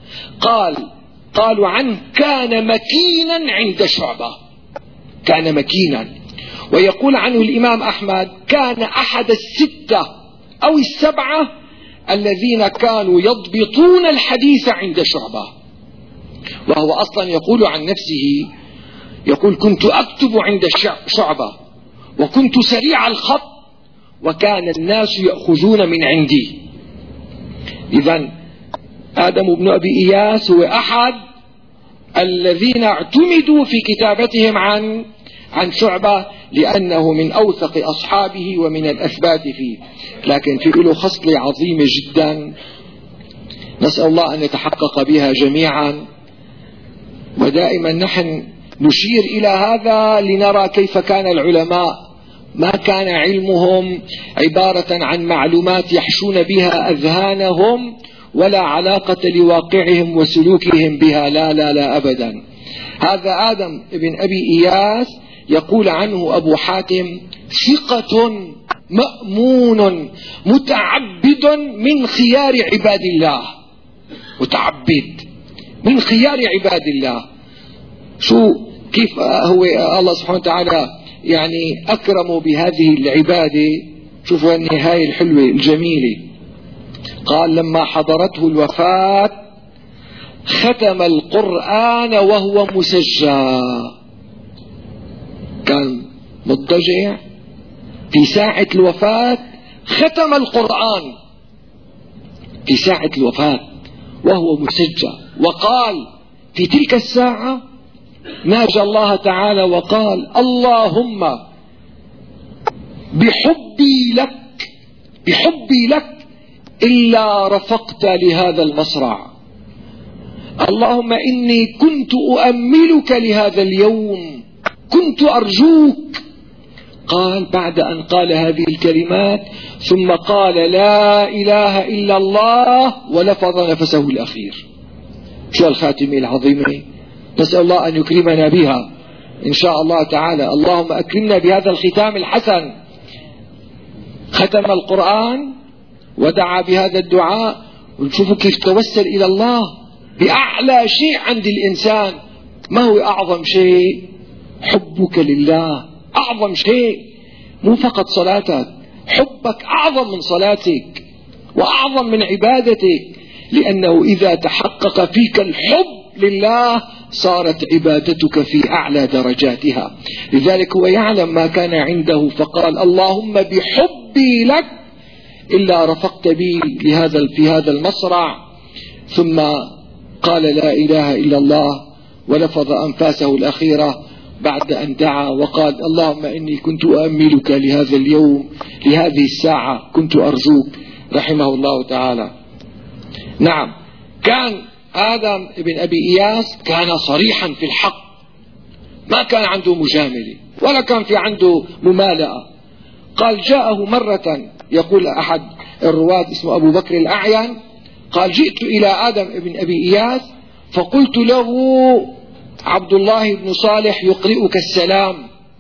قالوا عنه كان مكينا عند شعبة، كان مكينا. ويقول عنه الإمام أحمد: كان أحد 6 أو 7 الذين كانوا يضبطون الحديث عند شعبة. وهو أصلا يقول عن نفسه، يقول: كنت أكتب عند شعبة وكنت سريع الخط وكان الناس يأخذون من عندي. إذن آدم بن أبي إياس هو أحد الذين اعتمدوا في كتابتهم عن شعبة، لأنه من أوثق أصحابه ومن الأثبات فيه. لكن في له خصلة عظيمة جدا نسأل الله أن يتحقق بها جميعا. ودائما نحن نشير إلى هذا لنرى كيف كان العلماء، ما كان علمهم عبارة عن معلومات يحشون بها أذهانهم ولا علاقة لواقعهم وسلوكهم بها، لا لا لا أبدا. هذا آدم بن أبي إياس يقول عنه أبو حاتم: ثقة مأمون متعبد من خيار عباد الله. متعبد من خيار عباد الله. كيف هو الله سبحانه وتعالى يعني أكرمه بهذه العبادة. شوفوا النهاية الحلوة الجميلة. قال لما حضرته الوفاة ختم القرآن وهو مسجى. كان مضطجع في ساعة الوفاة، ختم القرآن في ساعة الوفاة وهو مسجى. وقال في تلك الساعة ناجى الله تعالى وقال اللهم بحبي لك إلا رفقت لهذا المصرع، اللهم إني كنت أؤملك لهذا اليوم، كنت أرجوك. قال بعد أن قال هذه الكلمات ثم قال لا إله إلا الله ولفظ نفسه الأخير. شو الخاتمة العظيمة؟ نسأل الله أن يكرمنا بها إن شاء الله تعالى. اللهم أكرمنا بهذا الختام الحسن. ختم القرآن ودعا بهذا الدعاء. ونشوفوا كيف توسل إلى الله بأعلى شيء عند الإنسان. ما هو أعظم شيء؟ حبك لله أعظم شيء، مو فقط صلاتك، حبك أعظم من صلاتك وأعظم من عبادتك، لأنه إذا تحقق فيك الحب لله صارت عبادتك في أعلى درجاتها. لذلك هو يعلم ما كان عنده فقال اللهم بحبي لك إلا رفقت بي في هذا المصرع. ثم قال لا إله إلا الله ولفظ أنفاسه الأخيرة بعد أن دعا وقال اللهم إني كنت أؤملك لهذا اليوم، لهذه الساعة كنت أرجوك، رحمه الله تعالى. نعم، كان آدم بن أبي إياس كان صريحا في الحق، ما كان عنده مجاملة ولا كان في عنده ممالأة. قال جاءه مرة، يقول أحد الرواة اسمه أبو بكر الأعين، قال جئت إلى آدم بن أبي إياس فقلت له عبد الله بن صالح يقرئك السلام،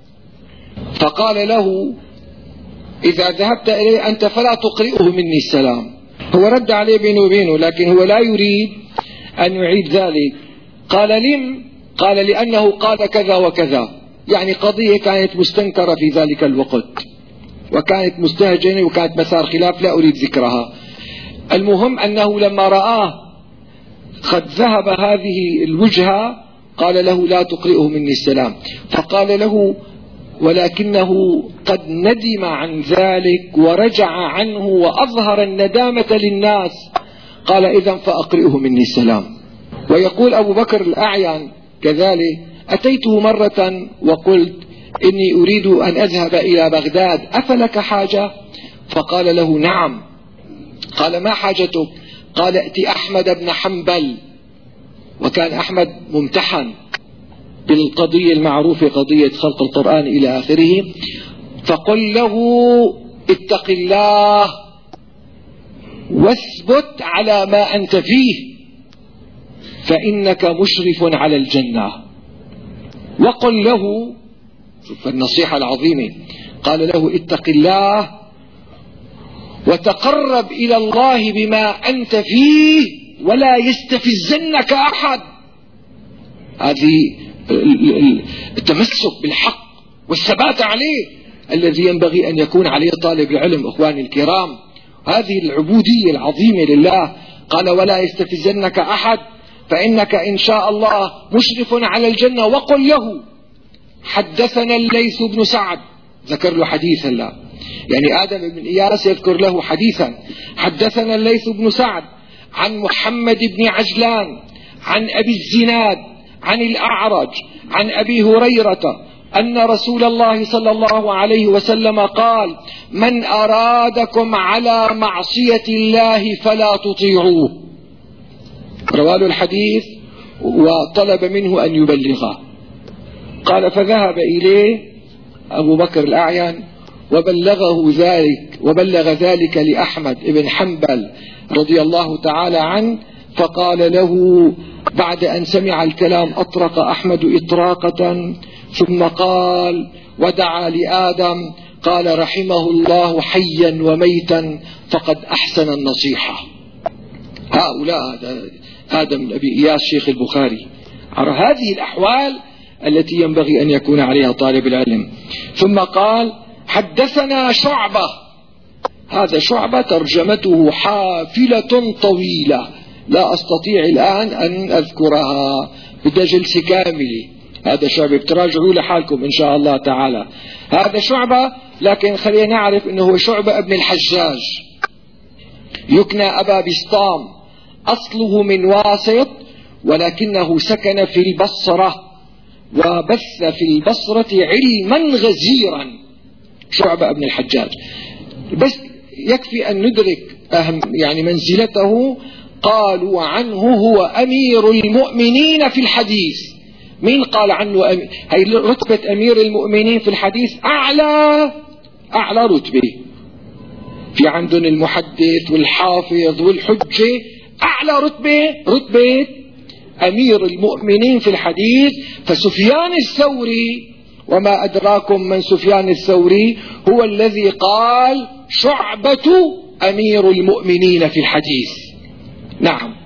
فقال له إذا ذهبت إليه أنت فلا تقرئه مني السلام. هو رد عليه بينه وبينه، لكن هو لا يريد أن يعيد ذلك. قال لم؟ قال لأنه قال كذا وكذا، يعني قضية كانت مستنكرة في ذلك الوقت وكانت مستهجنة وكانت مسار خلاف لا أريد ذكرها. المهم أنه لما رآه قد ذهب هذه الوجهة قال له لا تقرئه مني السلام. فقال له ولكنه قد ندم عن ذلك ورجع عنه وأظهر الندامة للناس. قال إذن فأقرئه مني السلام. ويقول أبو بكر الأعين كذلك أتيته مرة وقلت إني أريد أن أذهب إلى بغداد أفلك حاجة؟ فقال له نعم. قال ما حاجتك؟ قال ائت أحمد بن حنبل، وكان أحمد ممتحن بالقضية المعروفة قضية خلق القرآن إلى آخره، فقل له اتق الله واثبت على ما أنت فيه فإنك مشرف على الجنة. وقل له، شوف النصيحة العظيمة، قال له اتق الله وتقرب إلى الله بما أنت فيه ولا يستفزنك أحد. هذه التمسك بالحق والثبات عليه الذي ينبغي أن يكون عليه طالب العلم إخواني الكرام. هذه العبودية العظيمة لله. قال ولا يستفزنك أحد فإنك إن شاء الله مشرف على الجنة. وقل له حدثنا الليث بن سعد، ذكر له حديثا، لا يعني آدم بن إياس يذكر له حديثا، حدثنا الليث بن سعد عن محمد بن عجلان عن أبي الزناد عن الأعرج عن أبي هريرة أن رسول الله صلى الله عليه وسلم قال من أرادكم على معصية الله فلا تطيعوه. رواه الحديث وطلب منه أن يبلغه. قال فذهب إليه أبو بكر الأعين وبلغ ذلك لأحمد بن حنبل رضي الله تعالى عنه، فقال له بعد أن سمع الكلام أطرق أحمد إطراقة ثم قال ودعا لآدم قال رحمه الله حيا وميتا فقد أحسن النصيحة. هؤلاء هذا من أبي إياس شيخ البخاري. على هذه الأحوال التي ينبغي أن يكون عليها طالب العلم. ثم قال حدثنا شعبة. هذا شعبة ترجمته حافلة طويلة لا أستطيع الآن أن أذكرها، بدها جلسة كاملة. هذا شعبة بتراجعوا لحالكم إن شاء الله تعالى. هذا شعبة، لكن خلينا نعرف أنه هو شعبة ابن الحجاج، يكنى أبا بسطام، أصله من واسط ولكنه سكن في البصرة وبث في البصرة علما غزيرا. شعبة ابن الحجاج، بس يكفي أن ندرك يعني منزلته. قالوا عنه هو أمير المؤمنين في الحديث. مين قال عنه هي رتبة أمير المؤمنين في الحديث؟ أعلى رتبة. في عندهم المحدث والحافظ والحجة، أعلى رتبة أمير المؤمنين في الحديث. فسفيان الثوري، وما أدراكم من سفيان الثوري، هو الذي قال شعبة أمير المؤمنين في الحديث. نعم.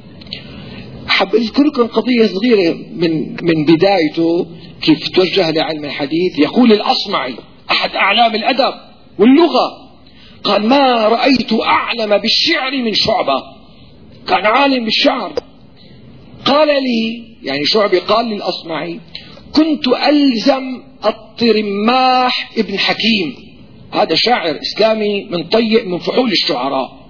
أحب أذكركم قضية صغيرة من بدايته كيف توجه لعلم الحديث. يقول الأصمعي أحد أعلام الأدب واللغة، قال ما رأيت أعلم بالشعر من شعبة. كان عالم بالشعر. قال لي، يعني شعبي قال للأصمعي، كنت ألزم الطرماح ابن حكيم، هذا شاعر إسلامي من فحول الشعراء.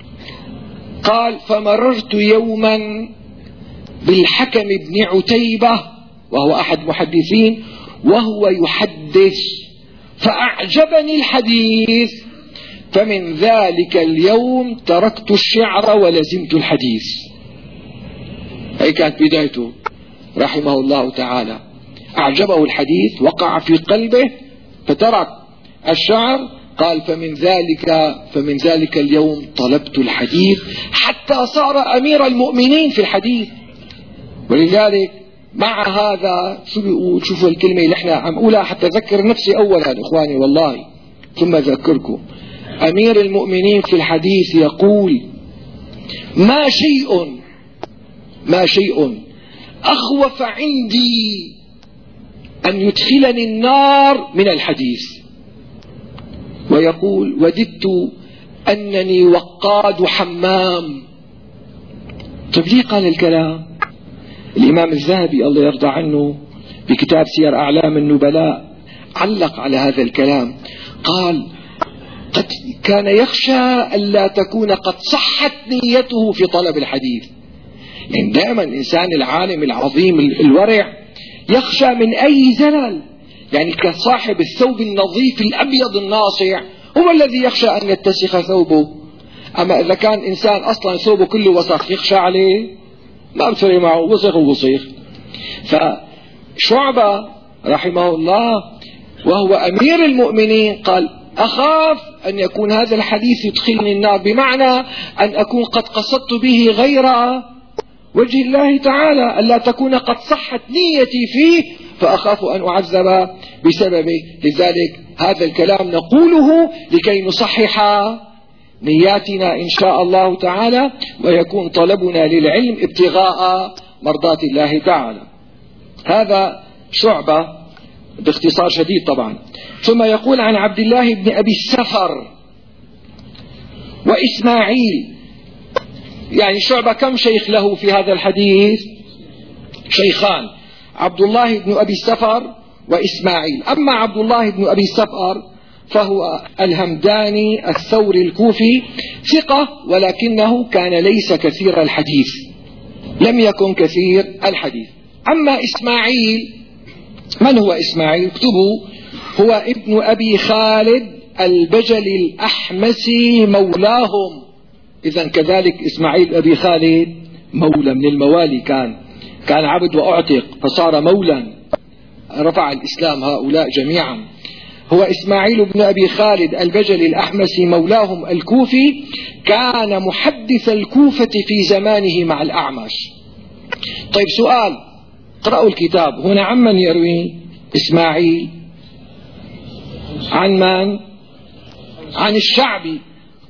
قال فمررت يوما بالحكم بن عتيبة وهو أحد محدثين وهو يحدث فأعجبني الحديث، فمن ذلك اليوم تركت الشعر ولزمت الحديث. هي كانت بدايته رحمه الله تعالى. أعجبه الحديث، وقع في قلبه فترك الشعر. قال فمن ذلك اليوم طلبت الحديث حتى صار أمير المؤمنين في الحديث. ولذلك مع هذا شوفوا الكلمة اللي احنا عم أقولها حتى أذكر نفسي أولا إخواني والله ثم أذكركم. أمير المؤمنين في الحديث يقول ما شيء أخوف عندي أن يدخلني النار من الحديث. ويقول وددت أنني وقاد حمام. طيب ليه قال الكلام؟ الإمام الذهبي الله يرضى عنه بكتاب سير أعلام النبلاء علق على هذا الكلام. قال قد كان يخشى ألا تكون قد صحت نيته في طلب الحديث. يعني دائما الإنسان العالم العظيم الورع يخشى من أي زلل، يعني كصاحب الثوب النظيف الأبيض الناصع هو الذي يخشى أن يتسخ ثوبه. أما إذا كان إنسان أصلا ثوبه كله وسخ يخشى عليه؟ ما بتفرق معه، وسخ. فشعبة رحمه الله وهو أمير المؤمنين قال أخاف أن يكون هذا الحديث يدخلني النار، بمعنى أن أكون قد قصدت به غير وجه الله تعالى، ألا تكون قد صحت نيتي فيه فأخاف أن أعذب بسببه. لذلك هذا الكلام نقوله لكي نصحح نياتنا إن شاء الله تعالى، ويكون طلبنا للعلم ابتغاء مرضات الله تعالى. هذا شعبة باختصار شديد طبعا. ثم يقول عن عبد الله بن أبي السفر وإسماعيل. يعني شعبة كم شيخ له في هذا الحديث؟ شيخان، عبد الله بن أبي السفر وإسماعيل. أما عبد الله بن أبي السفر فهو الهمداني الثوري الكوفي، ثقة ولكنه كان ليس كثير الحديث، لم يكن كثير الحديث. أما إسماعيل، من هو إسماعيل؟ اكتبوا، هو ابن أبي خالد البجلي الأحمسي مولاهم. إذن كذلك إسماعيل أبي خالد مولى من الموالي، كان عبد وأعتق فصار مولا، رفع الإسلام هؤلاء جميعا. هو إسماعيل بن أبي خالد البجلي الأحمسي مولاهم الكوفي، كان محدث الكوفة في زمانه مع الأعمش. طيب سؤال، اقرأوا الكتاب هنا عمن يروي إسماعيل؟ عن من؟ عن الشعبي.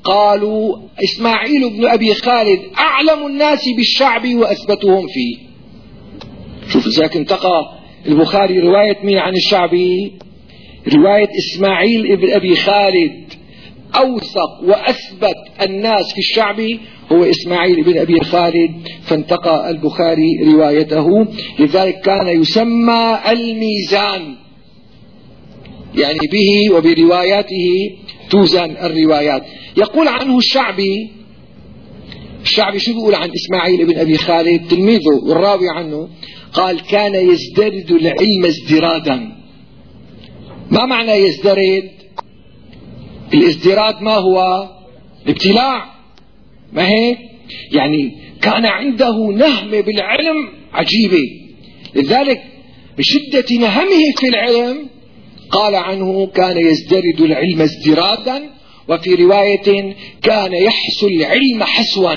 قالوا إسماعيل بن أبي خالد أعلم الناس بالشعبي وأثبتهم فيه. شوف ذاك انتقى البخاري رواية مين عن الشعبي؟ رواية إسماعيل بن أبي خالد. أوثق وأثبت الناس في الشعبي هو إسماعيل بن أبي خالد، فانتقى البخاري روايته. لذلك كان يسمى الميزان، يعني به وبرواياته توزن الروايات. يقول عنه الشعبي شو بيقول عن إسماعيل بن أبي خالد تلميذه والراوي عنه؟ قال كان يزدرد العلم ازدرادا. ما معنى يزدرد؟ الازدراد ما هو؟ الابتلاع، ما هيك؟ يعني كان عنده نهمة بالعلم عجيبة، لذلك بشدة نهمه في العلم قال عنه كان يزدرد العلم ازدرادا، وفي رواية كان يحسو العلم حسوا.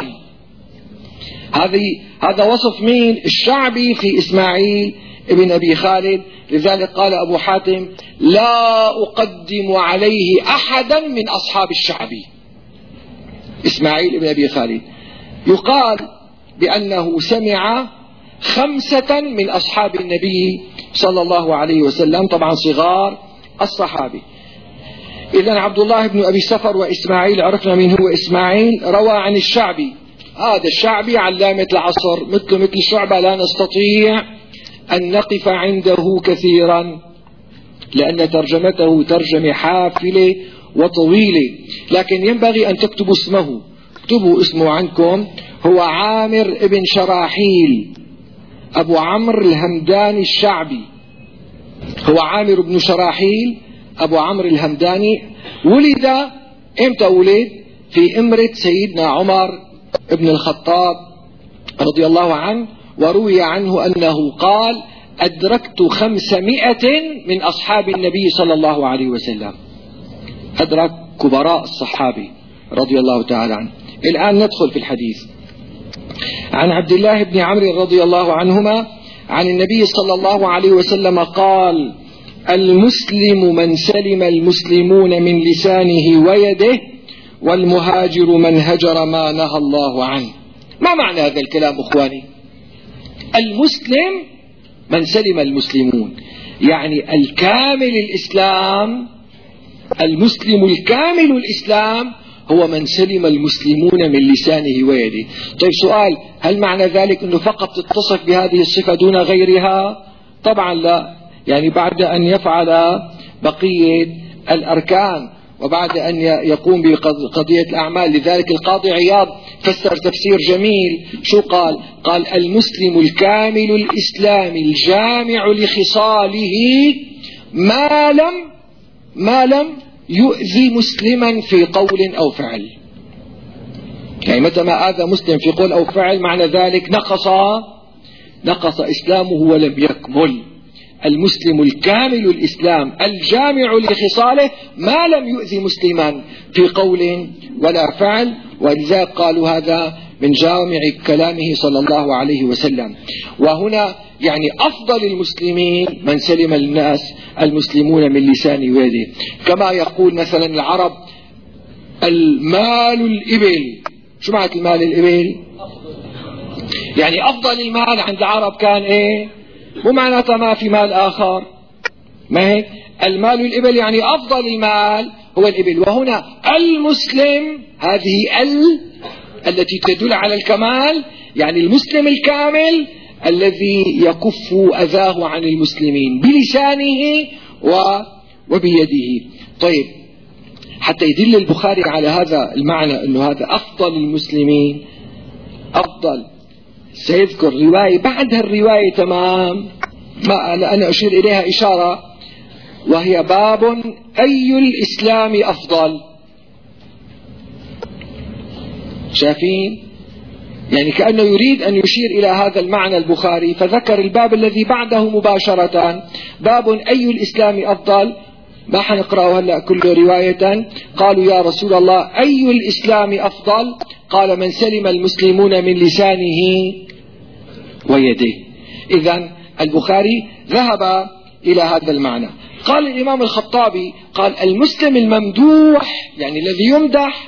هذا وصف مين؟ الشعبي في إسماعيل ابن أبي خالد. لذلك قال أبو حاتم لا أقدم عليه أحدا من أصحاب الشعبي. إسماعيل ابن أبي خالد يقال بأنه سمع 5 من أصحاب النبي صلى الله عليه وسلم، طبعا صغار الصحابي. إذن عبد الله بن أبي سفر وإسماعيل عرفنا من هو إسماعيل، روى عن الشعبي. هذا الشعبي علامة العصر، مثل شعبة لا نستطيع أن نقف عنده كثيرا لأن ترجمته ترجمة حافلة وطويلة، لكن ينبغي أن تكتبوا اسمه. اكتبوا اسمه عندكم، هو عامر ابن شراحيل أبو عمرو الهمداني الشعبي. هو عامر بن شراحيل أبو عمرو الهمداني. ولد إمتى ولد؟ في إمرة سيدنا عمر ابن الخطاب رضي الله عنه، وروي عنه أنه قال أدركت 500 من أصحاب النبي صلى الله عليه وسلم. أدرك كبراء الصحابة رضي الله تعالى عنه. الآن ندخل في الحديث. عن عبد الله بن عمرو رضي الله عنهما عن النبي صلى الله عليه وسلم قال المسلم من سلم المسلمون من لسانه ويده، والمهاجر من هجر ما نهى الله عنه. ما معنى هذا الكلام أخواني؟ المسلم من سلم المسلمون، يعني الكامل الإسلام، المسلم الكامل الإسلام هو من سلم المسلمون من لسانه ويده. طيب سؤال، هل معنى ذلك أنه فقط تتصف بهذه الصفة دون غيرها؟ طبعا لا، يعني بعد أن يفعل بقية الأركان وبعد أن يقوم بقضية الأعمال. لذلك القاضي عياض فسر تفسير جميل. شو قال؟ قال المسلم الكامل الإسلام الجامع لخصاله ما لم يؤذي مسلما في قول أو فعل. يعني متى ما آذى مسلم في قول أو فعل معنى ذلك نقص إسلامه ولم يكمل. المسلم الكامل الإسلام الجامع لخصاله ما لم يؤذي مسلما في قول ولا فعل. ولذلك قالوا هذا من جامع كلامه صلى الله عليه وسلم. وهنا يعني أفضل المسلمين من سلم الناس المسلمون من لسان ويده. كما يقول مثلا العرب المال الإبل. شو معنى المال الإبل؟ يعني أفضل المال عند العرب كان إيه؟ مو معناتها ما في مال آخر، ما هيك؟ المال الإبل يعني أفضل المال هو الإبل. وهنا المسلم هذه التي تدل على الكمال، يعني المسلم الكامل الذي يكف أذاه عن المسلمين بلسانه وبيده. طيب، حتى يدل البخاري على هذا المعنى أنه هذا أفضل المسلمين، أفضل، سيذكر رواية بعد الرواية تمام ما أنا أشير إليها إشارة، وهي باب أي الإسلام أفضل. شايفين؟ يعني كأنه يريد أن يشير إلى هذا المعنى البخاري، فذكر الباب الذي بعده مباشرة، باب أي الإسلام أفضل. ما حنقرأه هلأ كله رواية. قالوا يا رسول الله أي الإسلام أفضل؟ قال من سلم المسلمون من لسانه ويده. إذن البخاري ذهب إلى هذا المعنى. قال الإمام الخطابي قال المسلم الممدوح، يعني الذي يمدح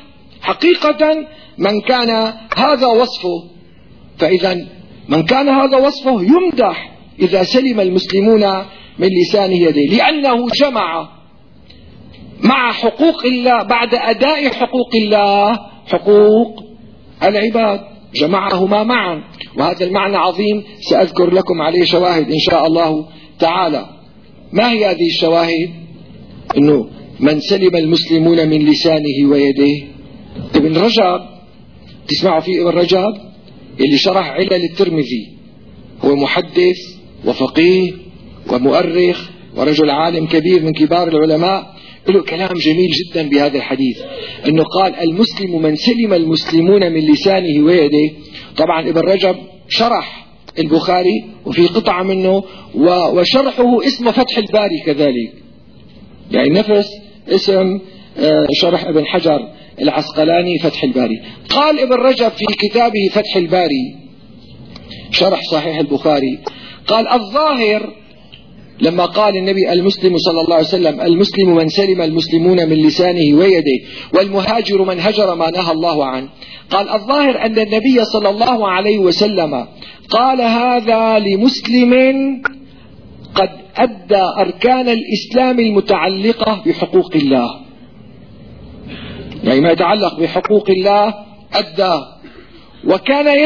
حقيقة من كان هذا وصفه، فإذا من كان هذا وصفه يمدح إذا سلم المسلمون من لسانه يديه، لأنه جمع مع حقوق الله بعد أداء حقوق الله حقوق العباد، جمعهما معا، وهذا المعنى عظيم سأذكر لكم عليه شواهد إن شاء الله تعالى. ما هي هذه الشواهد؟ أنه من سلم المسلمون من لسانه ويديه. ابن رجب، تسمعوا فيه ابن رجب اللي شرح علل الترمذي، هو محدث وفقيه ومؤرخ ورجل عالم كبير من كبار العلماء، له كلام جميل جدا بهذا الحديث، انه قال المسلم من سلم المسلمون من لسانه ويده. طبعا ابن رجب شرح البخاري وفي قطعة منه، وشرحه اسمه فتح الباري كذلك، يعني نفس اسم شرح ابن حجر العسقلاني فتح الباري. قال ابن رجب في كتابه فتح الباري شرح صحيح البخاري، قال الظاهر لما قال النبي المسلم صلى الله عليه وسلم المسلم من سلم المسلمون من لسانه ويده والمهاجر من هجر ما نهى الله عنه، قال الظاهر أن النبي صلى الله عليه وسلم قال هذا لمسلم قد أدى أركان الإسلام المتعلقة بحقوق الله، يعني ما يتعلق بحقوق الله أدى، وكان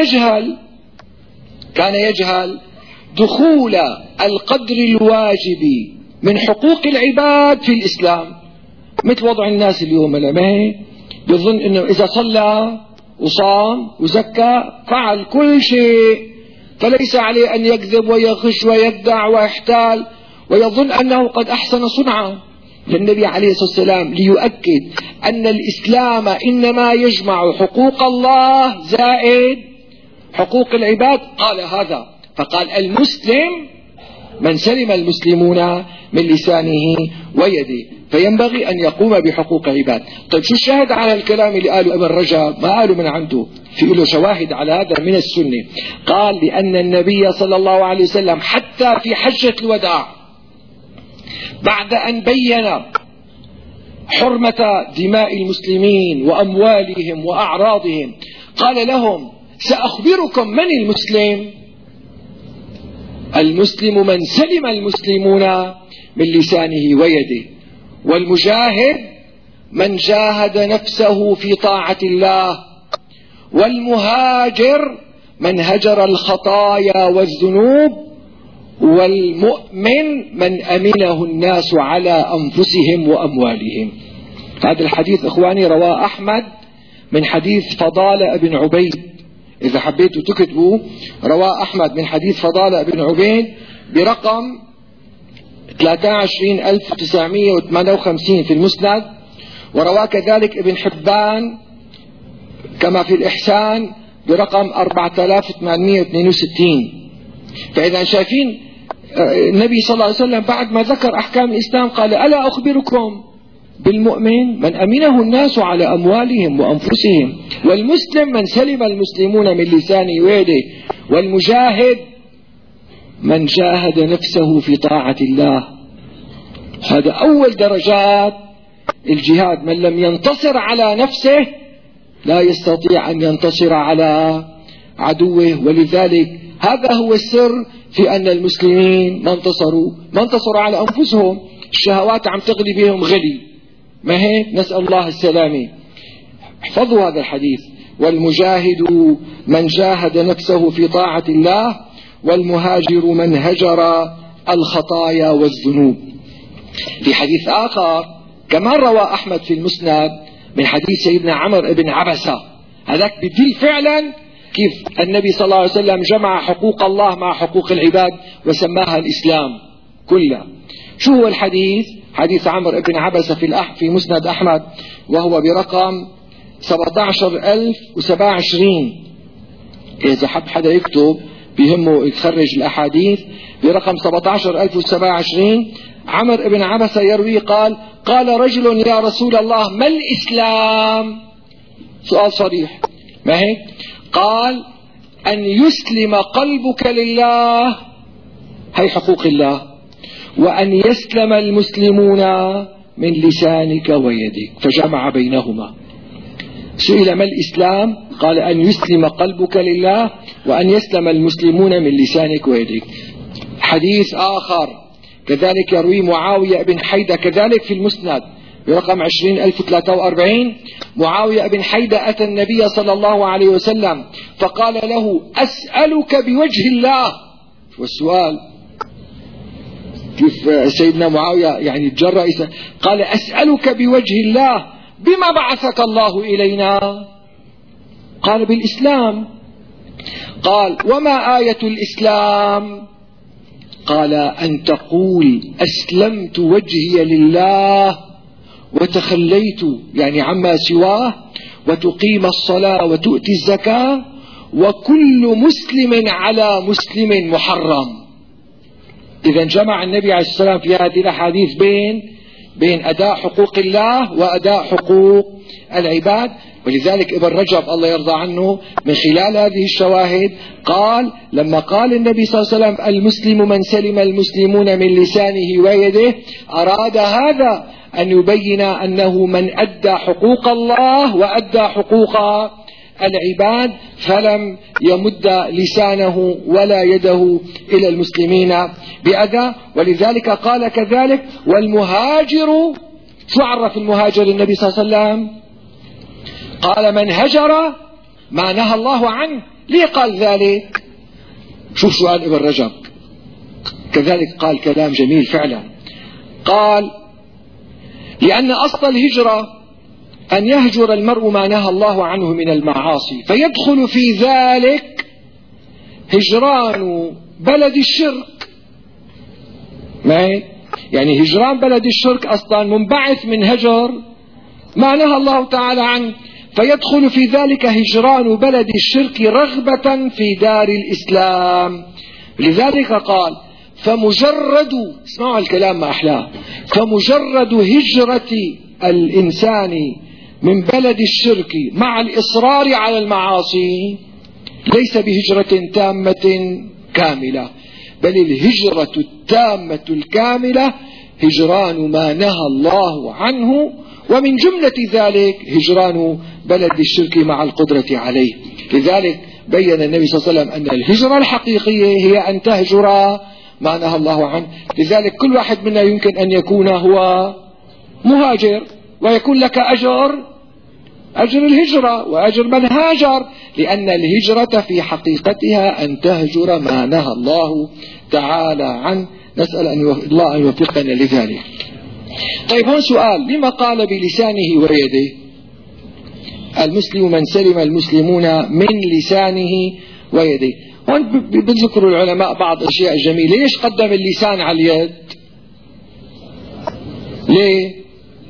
يجهل دخول القدر الواجب من حقوق العباد في الإسلام، مثل وضع الناس اليوم لما يظن أنه إذا صلى وصام وزكى فعل كل شيء، فليس عليه أن يكذب ويغش ويدع ويحتال، ويظن أنه قد أحسن صنعا. للنبي عليه الصلاة والسلام ليؤكد أن الإسلام إنما يجمع حقوق الله زائد حقوق العباد، قال هذا، فقال المسلم من سلم المسلمون من لسانه ويده، فينبغي أن يقوم بحقوق العباد. طيب شو الشاهد على الكلام اللي قاله ابن رجب؟ ما قاله من عنده، في له شواهد على هذا من السنة. قال لأن النبي صلى الله عليه وسلم حتى في حجة الوداع بعد أن بين حرمة دماء المسلمين وأموالهم وأعراضهم قال لهم سأخبركم من المسلم. المسلم من سلم المسلمون من لسانه ويده، والمجاهد من جاهد نفسه في طاعة الله، والمهاجر من هجر الخطايا والذنوب، والمؤمن من أمنه الناس على أنفسهم وأموالهم. هذا الحديث إخواني رواه أحمد من حديث فضالة بن عبيد، إذا حبيتوا تكتبوا رواه أحمد من حديث فضالة بن عبيد برقم 23958 في المسند، ورواه كذلك ابن حبان كما في الإحسان برقم 4862. فإذا شايفين النبي صلى الله عليه وسلم بعد ما ذكر أحكام الإسلام قال ألا أخبركم بالمؤمن من أمنه الناس على أموالهم وأنفسهم، والمسلم من سلم المسلمون من لسانه ويده، والمجاهد من جاهد نفسه في طاعة الله. هذا أول درجات الجهاد، من لم ينتصر على نفسه لا يستطيع أن ينتصر على عدوه. ولذلك هذا هو السر في أن المسلمين ما انتصروا على أنفسهم، الشهوات عم تغلي بهم غلي، ما هيك؟ نسأل الله السلامة. احفظوا هذا الحديث، والمجاهد من جاهد نفسه في طاعة الله، والمهاجر من هجر الخطايا والذنوب. في حديث آخر كمان روى أحمد في المسند من حديث سيدنا عمر بن عبسة، هذاك بدل فعلا كيف النبي صلى الله عليه وسلم جمع حقوق الله مع حقوق العباد وسماها الإسلام كلها. شو هو الحديث؟ حديث عمر بن عبسة في مسند أحمد، وهو برقم 17027. إذا حب حدا يكتب بيهمه يخرج الأحاديث برقم 17027. عمر بن عبسة يروي قال رجل يا رسول الله ما الإسلام؟ سؤال صريح، ما هيك؟ قال أن يسلم قلبك لله، هي حقوق الله، وأن يسلم المسلمون من لسانك ويدك، فجمع بينهما. سئل ما الإسلام؟ قال أن يسلم قلبك لله وأن يسلم المسلمون من لسانك ويدك. حديث آخر كذلك يروي معاوية بن حيدة كذلك في المسند برقم 20043. معاوية بن حيدة أتى النبي صلى الله عليه وسلم فقال له أسألك بوجه الله. والسؤال كيف سيدنا معاوية يعني تجرأ قال أسألك بوجه الله بما بعثك الله إلينا؟ قال بالإسلام. قال وما آية الإسلام؟ قال أن تقول أسلمت وجهي لله وتخليت يعني عما سواه وتقيم الصلاة وتؤتي الزكاة وكل مسلم على مسلم محرم. إذا جمع النبي عليه الصلاة والسلام في هذه الأحاديث بين أداء حقوق الله وأداء حقوق العباد. ولذلك ابن رجب الله يرضى عنه من خلال هذه الشواهد قال لما قال النبي صلى الله عليه وسلم المسلم من سلم المسلمون من لسانه ويده أراد هذا أن يبين أنه من أدى حقوق الله وأدى حقوق العباد فلم يمد لسانه ولا يده إلى المسلمين بأذى. ولذلك قال كذلك والمهاجر، شو عرف المهاجر النبي صلى الله عليه وسلم؟ قال من هجر ما نهى الله عنه. ليه قال ذلك؟ شوف سؤال ابن رجب كذلك قال كلام جميل فعلا. قال لأن أصل الهجرة أن يهجر المرء ما نهى الله عنه من المعاصي، فيدخل في ذلك هجران بلد الشرك. يعني هجران بلد الشرك أصلا منبعث من هجر ما نهى الله تعالى عنه، فيدخل في ذلك هجران بلد الشرك رغبة في دار الإسلام. لذلك قال فمجرد، اسمعوا الكلام ما أحلاه، فمجرد هجرة الإنسان من بلد الشرك مع الإصرار على المعاصي ليس بهجرة تامة كاملة، بل الهجرة التامة الكاملة هجران ما نهى الله عنه، ومن جملة ذلك هجران بلد الشرك مع القدرة عليه. لذلك بين النبي صلى الله عليه وسلم أن الهجرة الحقيقية هي أن تهجر ما نهى الله عنه. لذلك كل واحد منا يمكن أن يكون هو مهاجر ويكون لك أجر الهجرة وأجر من هاجر، لأن الهجرة في حقيقتها أن تهجر ما نهى الله تعالى عنه. نسأل الله أن يوفقنا لذلك. طيب هون سؤال، لما قال بلسانه ويده؟ المسلم من سلم المسلمون من لسانه ويده. هون بذكر العلماء بعض أشياء جميلة. ليش قدم اللسان على اليد؟ ليه؟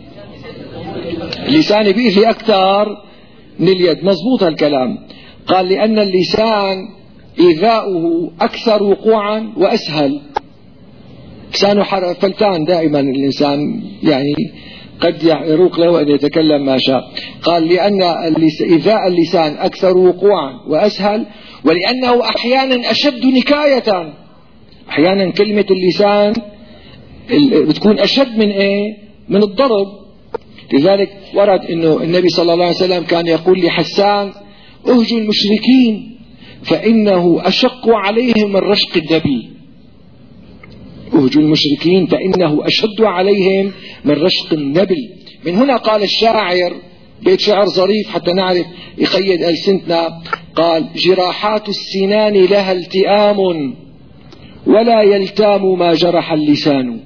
اللسان بيأذي أكثر من اليد. مضبوط الكلام. قال لأن اللسان إيذاؤه أكثر وقوعا وأسهل. لسانه فلتان دائما الإنسان، يعني قد يروق له أن يتكلم ما شاء. قال لأن إيذاء اللسان أكثر وقوعا وأسهل، ولأنه أحيانا أشد نكاية. أحيانا كلمة اللسان بتكون أشد من إيه؟ من الضرب. لذلك ورد أنه النبي صلى الله عليه وسلم كان يقول لحسان اهجوا المشركين فإنه أشق عليهم من رشق الدبي. اهجوا المشركين فإنه أشد عليهم من رشق النبل. من هنا قال الشاعر بيت شعر ظريف حتى نعرف يقيد ألسنتنا، قال جراحات السنان لها التئام ولا يلتام ما جرح اللسان.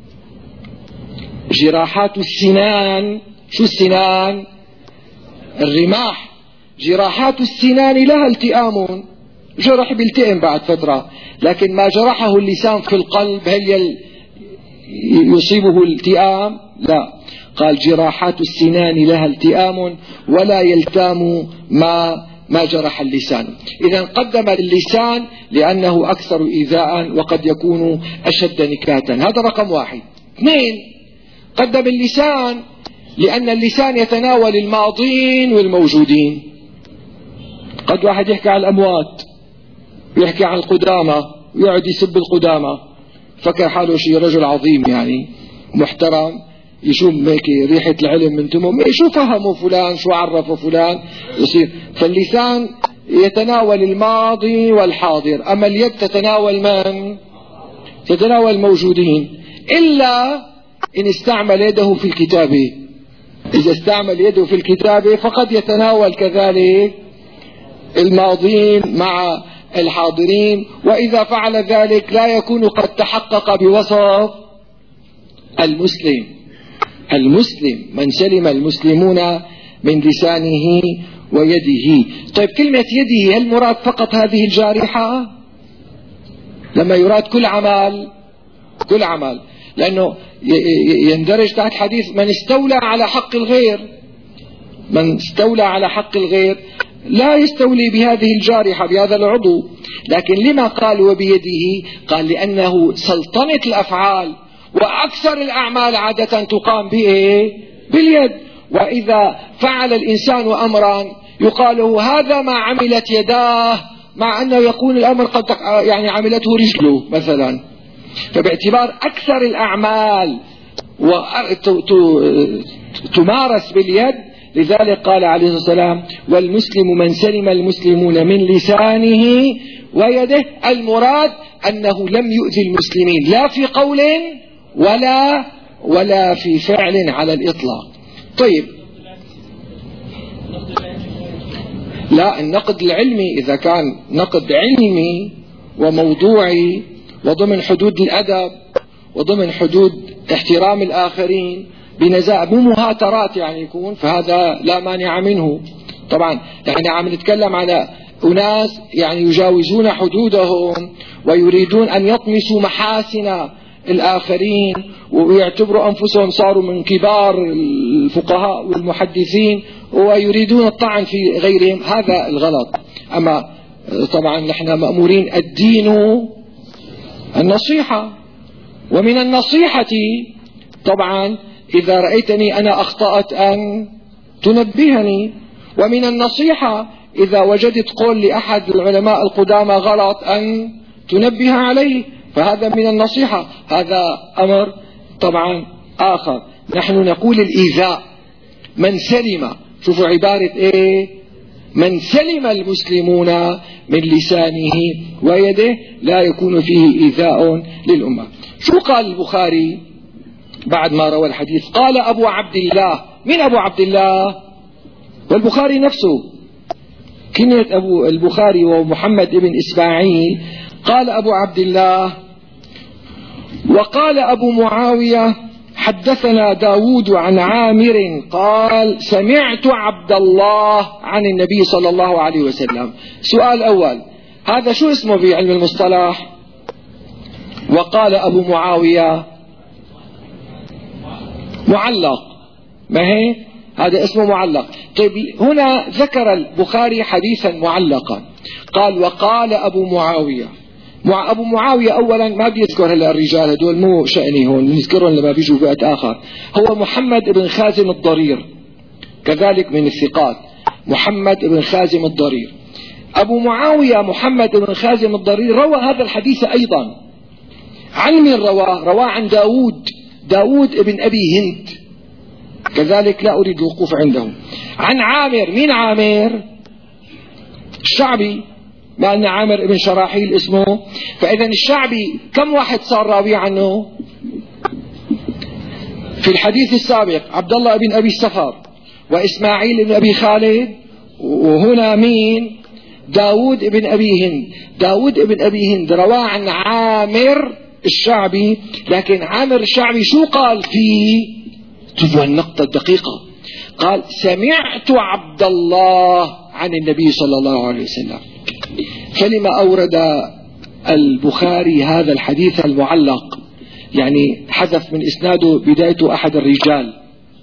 جراحات السنان، شو السنان؟ الرماح. جراحات السنان لها التئام، جرح بيلتئم بعد فترة، لكن ما جرحه اللسان في القلب هل يصيبه التئام؟ لا. قال جراحات السنان لها التئام ولا يلتام ما جرح اللسان. إذا قدم اللسان لأنه أكثر إيذاء وقد يكون أشد نكاة. هذا رقم واحد. اثنين، قدم اللسان لأن اللسان يتناول الماضين والموجودين. قد واحد يحكي عن الأموات، يحكي عن القدامى ويقعد يسب القدامى، فكر حاله شيء رجل عظيم يعني محترم، يشوف هيك ريحة العلم من تمه، شو فهمه فلان، شو عرفه فلان يصير. فاللسان يتناول الماضي والحاضر، أما اليد تتناول من؟ تتناول الموجودين، إلا إن استعمل يده في الكتابة. إذا استعمل يده في الكتابة فقد يتناول كذلك الماضين مع الحاضرين، وإذا فعل ذلك لا يكون قد تحقق بوصف المسلم. المسلم من سلم المسلمون من لسانه ويده. طيب كلمة يده هل مراد فقط هذه الجارحة؟ لما يراد كل عمل، كل عمل، لأنه يندرج تحت حديث من استولى على حق الغير. من استولى على حق الغير لا يستولي بهذه الجارحة، بهذا العضو. لكن لما قال وبيده؟ قال لأنه سلطنة الأفعال، وأكثر الأعمال عادة تقام باليد. وإذا فعل الإنسان أمرا يقال له هذا ما عملت يداه، مع أنه يكون الأمر قد يعني عملته رجله مثلا. فباعتبار أكثر الأعمال تمارس باليد، لذلك قال عليه الصلاة والسلام والمسلم من سلم المسلمون من لسانه ويده. المراد أنه لم يؤذي المسلمين لا في قول ولا في فعل على الإطلاق. طيب، لا، النقد العلمي إذا كان نقد علمي وموضوعي وضمن حدود الأدب وضمن حدود احترام الآخرين بنزاهة، مو مهاترات يعني يكون، فهذا لا مانع منه. طبعا نحن عم نتكلم على أناس يعني يجاوزون حدودهم ويريدون أن يطمسوا محاسن الآخرين ويعتبروا أنفسهم صاروا من كبار الفقهاء والمحدثين ويريدون الطعن في غيرهم، هذا الغلط. أما طبعا نحن مأمورين الدين النصيحة، ومن النصيحة طبعا إذا رأيتني أنا أخطأت أن تنبهني، ومن النصيحة إذا وجدت قول لأحد العلماء القدامى غلط أن تنبه عليه، فهذا من النصيحة. هذا أمر طبعا آخر. نحن نقول الإيذاء من سلم، شوفوا عبارة إيه، من سلم المسلمون من لسانه ويده لا يكون فيه إيذاء للأمة. شو قال البخاري بعد ما روى الحديث؟ قال أبو عبد الله. من أبو عبد الله؟ والبخاري نفسه كنية أبو البخاري ومحمد بن إسماعيل. قال أبو عبد الله وقال أبو معاوية حدثنا داود عن عامر قال سمعت عبد الله عن النبي صلى الله عليه وسلم. سؤال أول، هذا شو اسمه في علم المصطلح؟ وقال أبو معاوية معلق، ما هي هذا اسمه معلق. طيب هنا ذكر البخاري حديثا معلقا، قال وقال أبو معاوية. أبو معاوية أولا ما بيذكر هلا الرجال هدول، مو شأني هون، نذكرهم لما بيجوا بوقت آخر. هو محمد بن خازم الضرير، كذلك من الثقات، محمد بن خازم الضرير. أبو معاوية محمد بن خازم الضرير روى هذا الحديث أيضا. عن من رواه؟ رواه عن داود ابن أبي هند، كذلك لا أريد الوقوف عنده. عن عامر. مين عامر؟ الشعبي، ما أن عامر ابن شراحيل اسمه. فإذا الشعبي كم واحد صار راوي عنه؟ في الحديث السابق عبد الله بن أبي السفر وإسماعيل بن أبي خالد، وهنا مين؟ داود بن أبي هند. داود بن أبي هند روى عن عامر الشعبي، لكن عامر الشعبي شو قال فيه؟ شوفوا النقطة الدقيقة، قال سمعت عبد الله عن النبي صلى الله عليه وسلم. فلما أورد البخاري هذا الحديث المعلق؟ يعني حذف من إسناده بدايته أحد الرجال.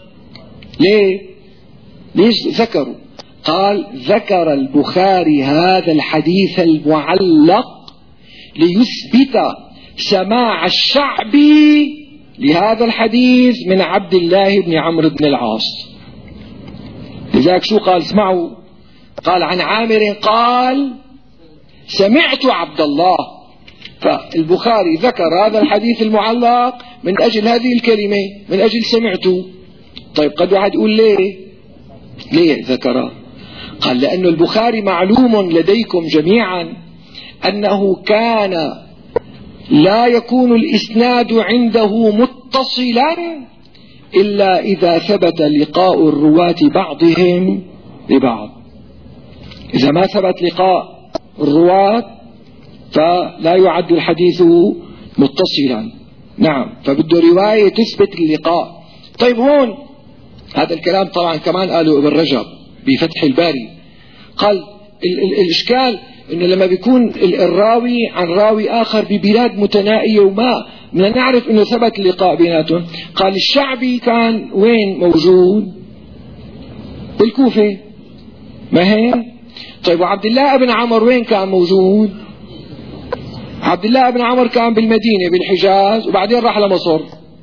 ليش ذكروا؟ قال ذكر البخاري هذا الحديث المعلق ليثبت سماع الشعبي لهذا الحديث من عبد الله بن عمرو بن العاص. لذلك شو قال؟ اسمعوا، قال عن عامر قال سمعت عبد الله. فالبخاري ذكر هذا الحديث المعلق من أجل هذه الكلمة، من أجل سمعت. طيب قد واحد يقول ليه ذكره؟ قال لأن البخاري معلوم لديكم جميعا أنه كان لا يكون الإسناد عنده متصلا إلا إذا ثبت لقاء الرواة بعضهم ببعض. إذا ما ثبت لقاء الرواة فلا يعد الحديث متصلا. نعم، فبده رواية تثبت اللقاء. طيب هون هذا الكلام طبعا كمان قاله ابن رجب بفتح الباري، قال الإشكال إنه لما بيكون الراوي عن راوي آخر ببلاد متنائية وما بدنا نعرف إنه ثبت اللقاء بيناتهم. قال الشعبي كان وين موجود؟ بالكوفة، ما هي؟ طيب وعبد الله بن عمر وين كان موجود؟ عبد الله بن عمر كان بالمدينة بالحجاز وبعدين راح لمصر.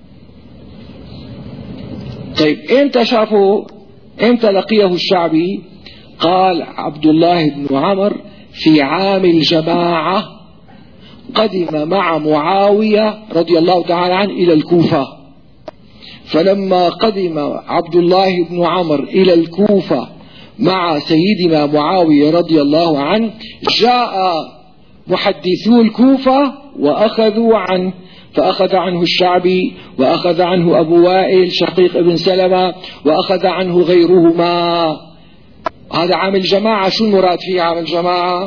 طيب امتى شافه؟ امتى لقيه الشعبي؟ قال عبد الله بن عمر في عام الجماعة قدم مع معاوية رضي الله تعالى عنه إلى الكوفة، فلما قدم عبد الله بن عمر إلى الكوفة مع سيدنا معاوية رضي الله عنه جاء محدثو الكوفة وأخذوا عنه، فأخذ عنه الشعبي وأخذ عنه أبو وائل شقيق ابن سلمة وأخذ عنه غيرهما. هذا عام الجماعة. شو المراد فيه عام الجماعة؟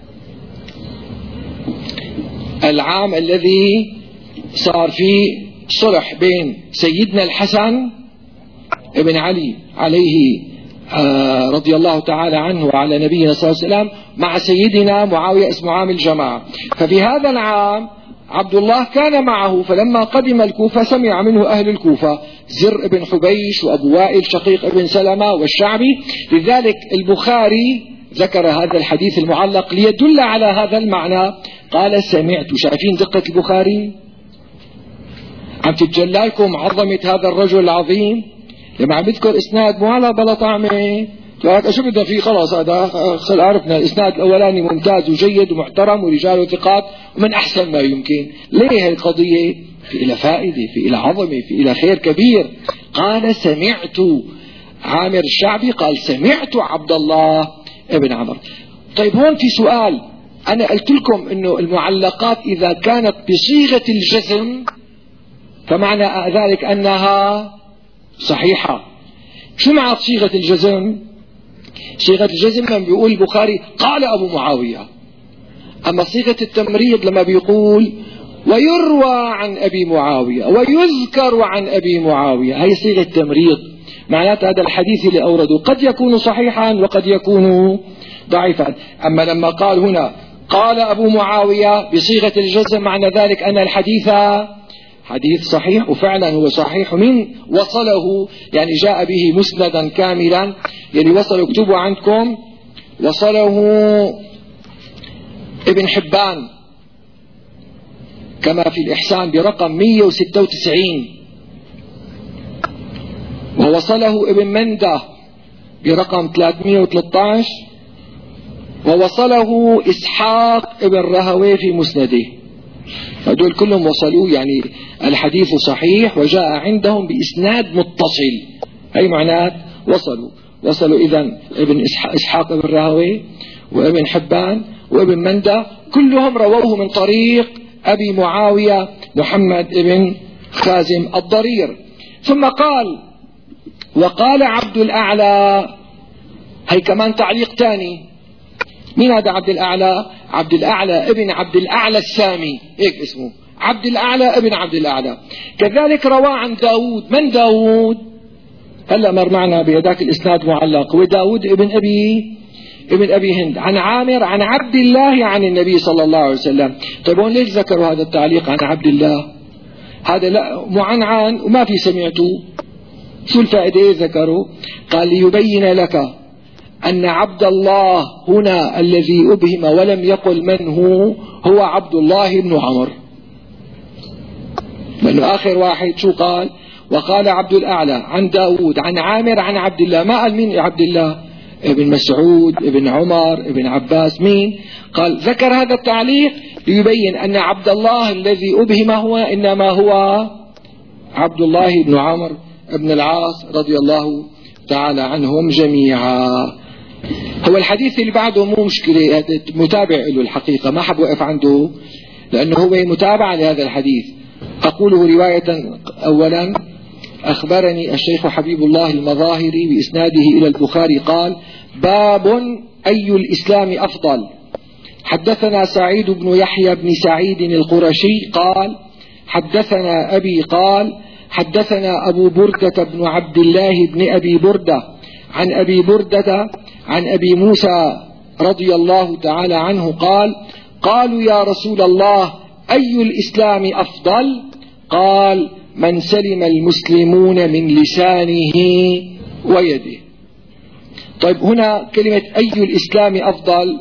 العام الذي صار فيه صلح بين سيدنا الحسن ابن علي عليه رضي الله تعالى عنه وعلى نبينا صلى الله عليه وسلم مع سيدنا معاوية، اسمه عام الجماعة. ففي هذا العام عبد الله كان معه، فلما قدم الكوفة سمع منه أهل الكوفة زر بن حبيش وأبو وائل شقيق ابن سلمة والشعبي. لذلك البخاري ذكر هذا الحديث المعلق ليدل على هذا المعنى. قال سمعت. شايفين دقة البخاري؟ عم تتجلى لكم عظمة هذا الرجل العظيم لما عم يذكر إسناد مو على بلا طعمة. شو بدنا فيه؟ خلاص هذا عرفنا الإسناد الأولاني ممتاز وجيد ومحترم ورجاله ثقات ومن أحسن ما يمكن. ليه هذه القضية؟ في إلى فائدة، في إلى عظمة، في إلى خير كبير. قال سمعت عامر الشعبي قال سمعت عبد الله ابن عمر. طيب هون في سؤال. أنا قلت لكم إنه المعلقات إذا كانت بصيغة الجزم فمعنى ذلك أنها صحيحة. شو معنى صيغة الجزم؟ صيغة الجزم لما بيقول البخاري قال أبو معاوية، أما صيغة التمريض لما بيقول ويروى عن أبي معاوية ويذكر عن أبي معاوية، هي صيغة تمريض. معناته هذا الحديث اللي أورده قد يكون صحيحا وقد يكون ضعيفا. أما لما قال هنا قال أبو معاوية بصيغة الجزم معنى ذلك أن الحديث حديث صحيح، وفعلا هو صحيح. من وصله يعني جاء به مسندا كاملا، يعني وصل اكتبوا عندكم وصله ابن حبان كما في الإحسان برقم 196، ووصله ابن مندة برقم 313، ووصله إسحاق ابن رهوي في مسنده. هذول كلهم وصلوا، يعني الحديث صحيح وجاء عندهم بإسناد متصل. أي معنات وصلوا إذن ابن إسحاق ابن رهوي وابن حبان وابن مندة كلهم رووه من طريق أبي معاوية محمد ابن خازم الضرير. ثم قال وقال عبد الأعلى. هي كمان تعليق ثاني. مين هذا عبد الأعلى؟ عبد الأعلى ابن عبد الأعلى السامي، هيك اسمه عبد الأعلى ابن عبد الأعلى. كذلك روى عن داود. من داود؟ هلأ مر معنا بهداك الإسناد معلق، وداود ابن أبي هند عن عامر عن عبد الله عن النبي صلى الله عليه وسلم. طيب هون ليش ذكروا هذا التعليق عن عبد الله؟ هذا لا معنعن وما في سمعته. شو الفائدة ذكروا؟ قال ليبين لك أن عبد الله هنا الذي أبهم ولم يقل من هو عبد الله بن عمر، لأنه آخر واحد شو قال؟ وقال عبد الأعلى عن داود عن عامر عن عبد الله. ما قال مين عبد الله؟ ابن مسعود، ابن عمر، ابن عباس، مين؟ قال ذكر هذا التعليق ليبين أن عبد الله الذي أبهم هو إنما هو عبد الله بن عمرو بن العاص رضي الله تعالى عنهم جميعا. هو الحديث اللي بعده مو مشكلة، متابع له الحقيقة، ما حب وقف عنده لأنه هو متابع لهذا الحديث. أقوله رواية. أولا أخبرني الشيخ حبيب الله المظاهري بإسناده إلى البخاري قال: باب أي الإسلام أفضل. حدثنا سعيد بن يحيى بن سعيد القرشي قال: حدثنا أبي قال: حدثنا أبو بردة بن عبد الله بن أبي بردة عن أبي بردة عن أبي موسى رضي الله تعالى عنه قال: قالوا يا رسول الله أي الإسلام أفضل؟ قال: من سلم المسلمون من لسانه ويده. طيب هنا كلمة أي الإسلام أفضل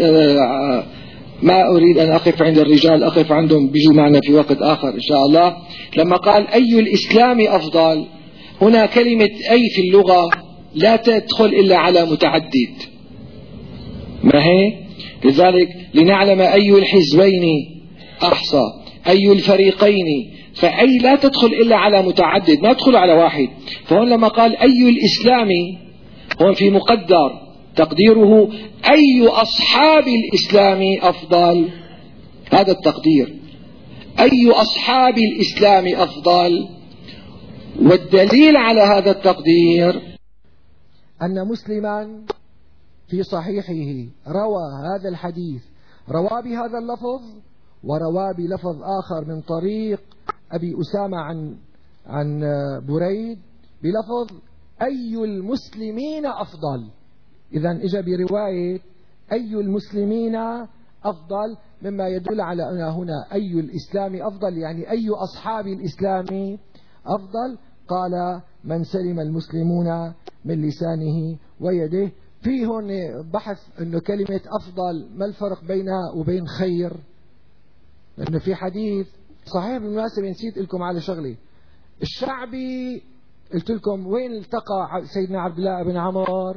ما أريد أن أقف عند الرجال، أقف عندهم بيجوا معنا في وقت آخر إن شاء الله. لما قال أي الإسلام أفضل، هنا كلمة أي في اللغة لا تدخل إلا على متعدد، ما هي؟ لذلك لنعلم أي الحزبين أحصى، أي الفريقين، فأي لا تدخل إلا على متعدد، ما تدخل على واحد. فهون لما قال أي الإسلام، هون في مقدر تقديره أي أصحاب الإسلام أفضل، هذا التقدير، أي أصحاب الإسلام أفضل. والدليل على هذا التقدير
أن مسلما في صحيحه روى هذا الحديث، روى بهذا اللفظ وروى بلفظ آخر من طريق أبي أسامة عن بريد بلفظ أي المسلمين أفضل. إذن إجا برواية أي المسلمين أفضل، مما يدل على أن هنا أي الإسلام أفضل، يعني أي أصحاب الإسلام أفضل. قال: من سلم المسلمون من لسانه ويده. فيه هون بحث أنه كلمة أفضل ما الفرق بينها وبين خير، لأنه في حديث صحيح. بالمناسبة نسيت لكم على شغلة، الشعبي قلت لكم وين التقى سيدنا عبد الله بن عمر؟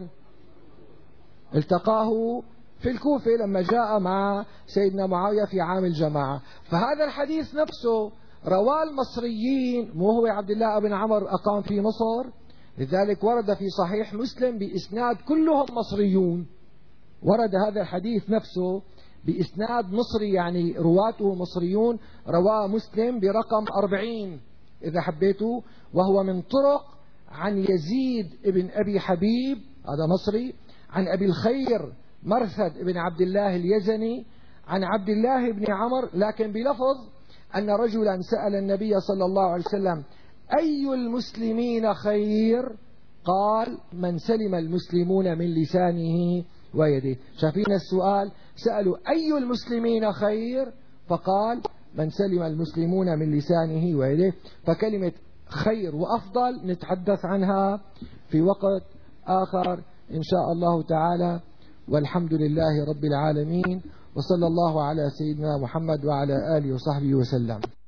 التقاه في الكوفة لما جاء مع سيدنا معاوية في عام الجماعة. فهذا الحديث نفسه رواه المصريين، مو هو عبد الله بن عمر أقام في مصر، لذلك ورد في صحيح مسلم بإسناد كلهم مصريون. ورد هذا الحديث نفسه بإسناد مصري، يعني رواته مصريون. رواه مسلم برقم 40 إذا حبيتوا، وهو من طرق عن يزيد بن أبي حبيب، هذا مصري، عن أبي الخير مرثد بن عبد الله اليزني عن عبد الله بن عمر، لكن بلفظ أن رجلا سأل النبي صلى الله عليه وسلم أي المسلمين خير؟ قال: من سلم المسلمون من لسانه ويده. شايفين السؤال؟ سألوا أي المسلمين خير؟ فقال: من سلم المسلمون من لسانه ويده. فكلمة خير وأفضل نتحدث عنها في وقت آخر إن شاء الله تعالى. والحمد لله رب العالمين، وصلى الله على سيدنا محمد وعلى آله وصحبه وسلم.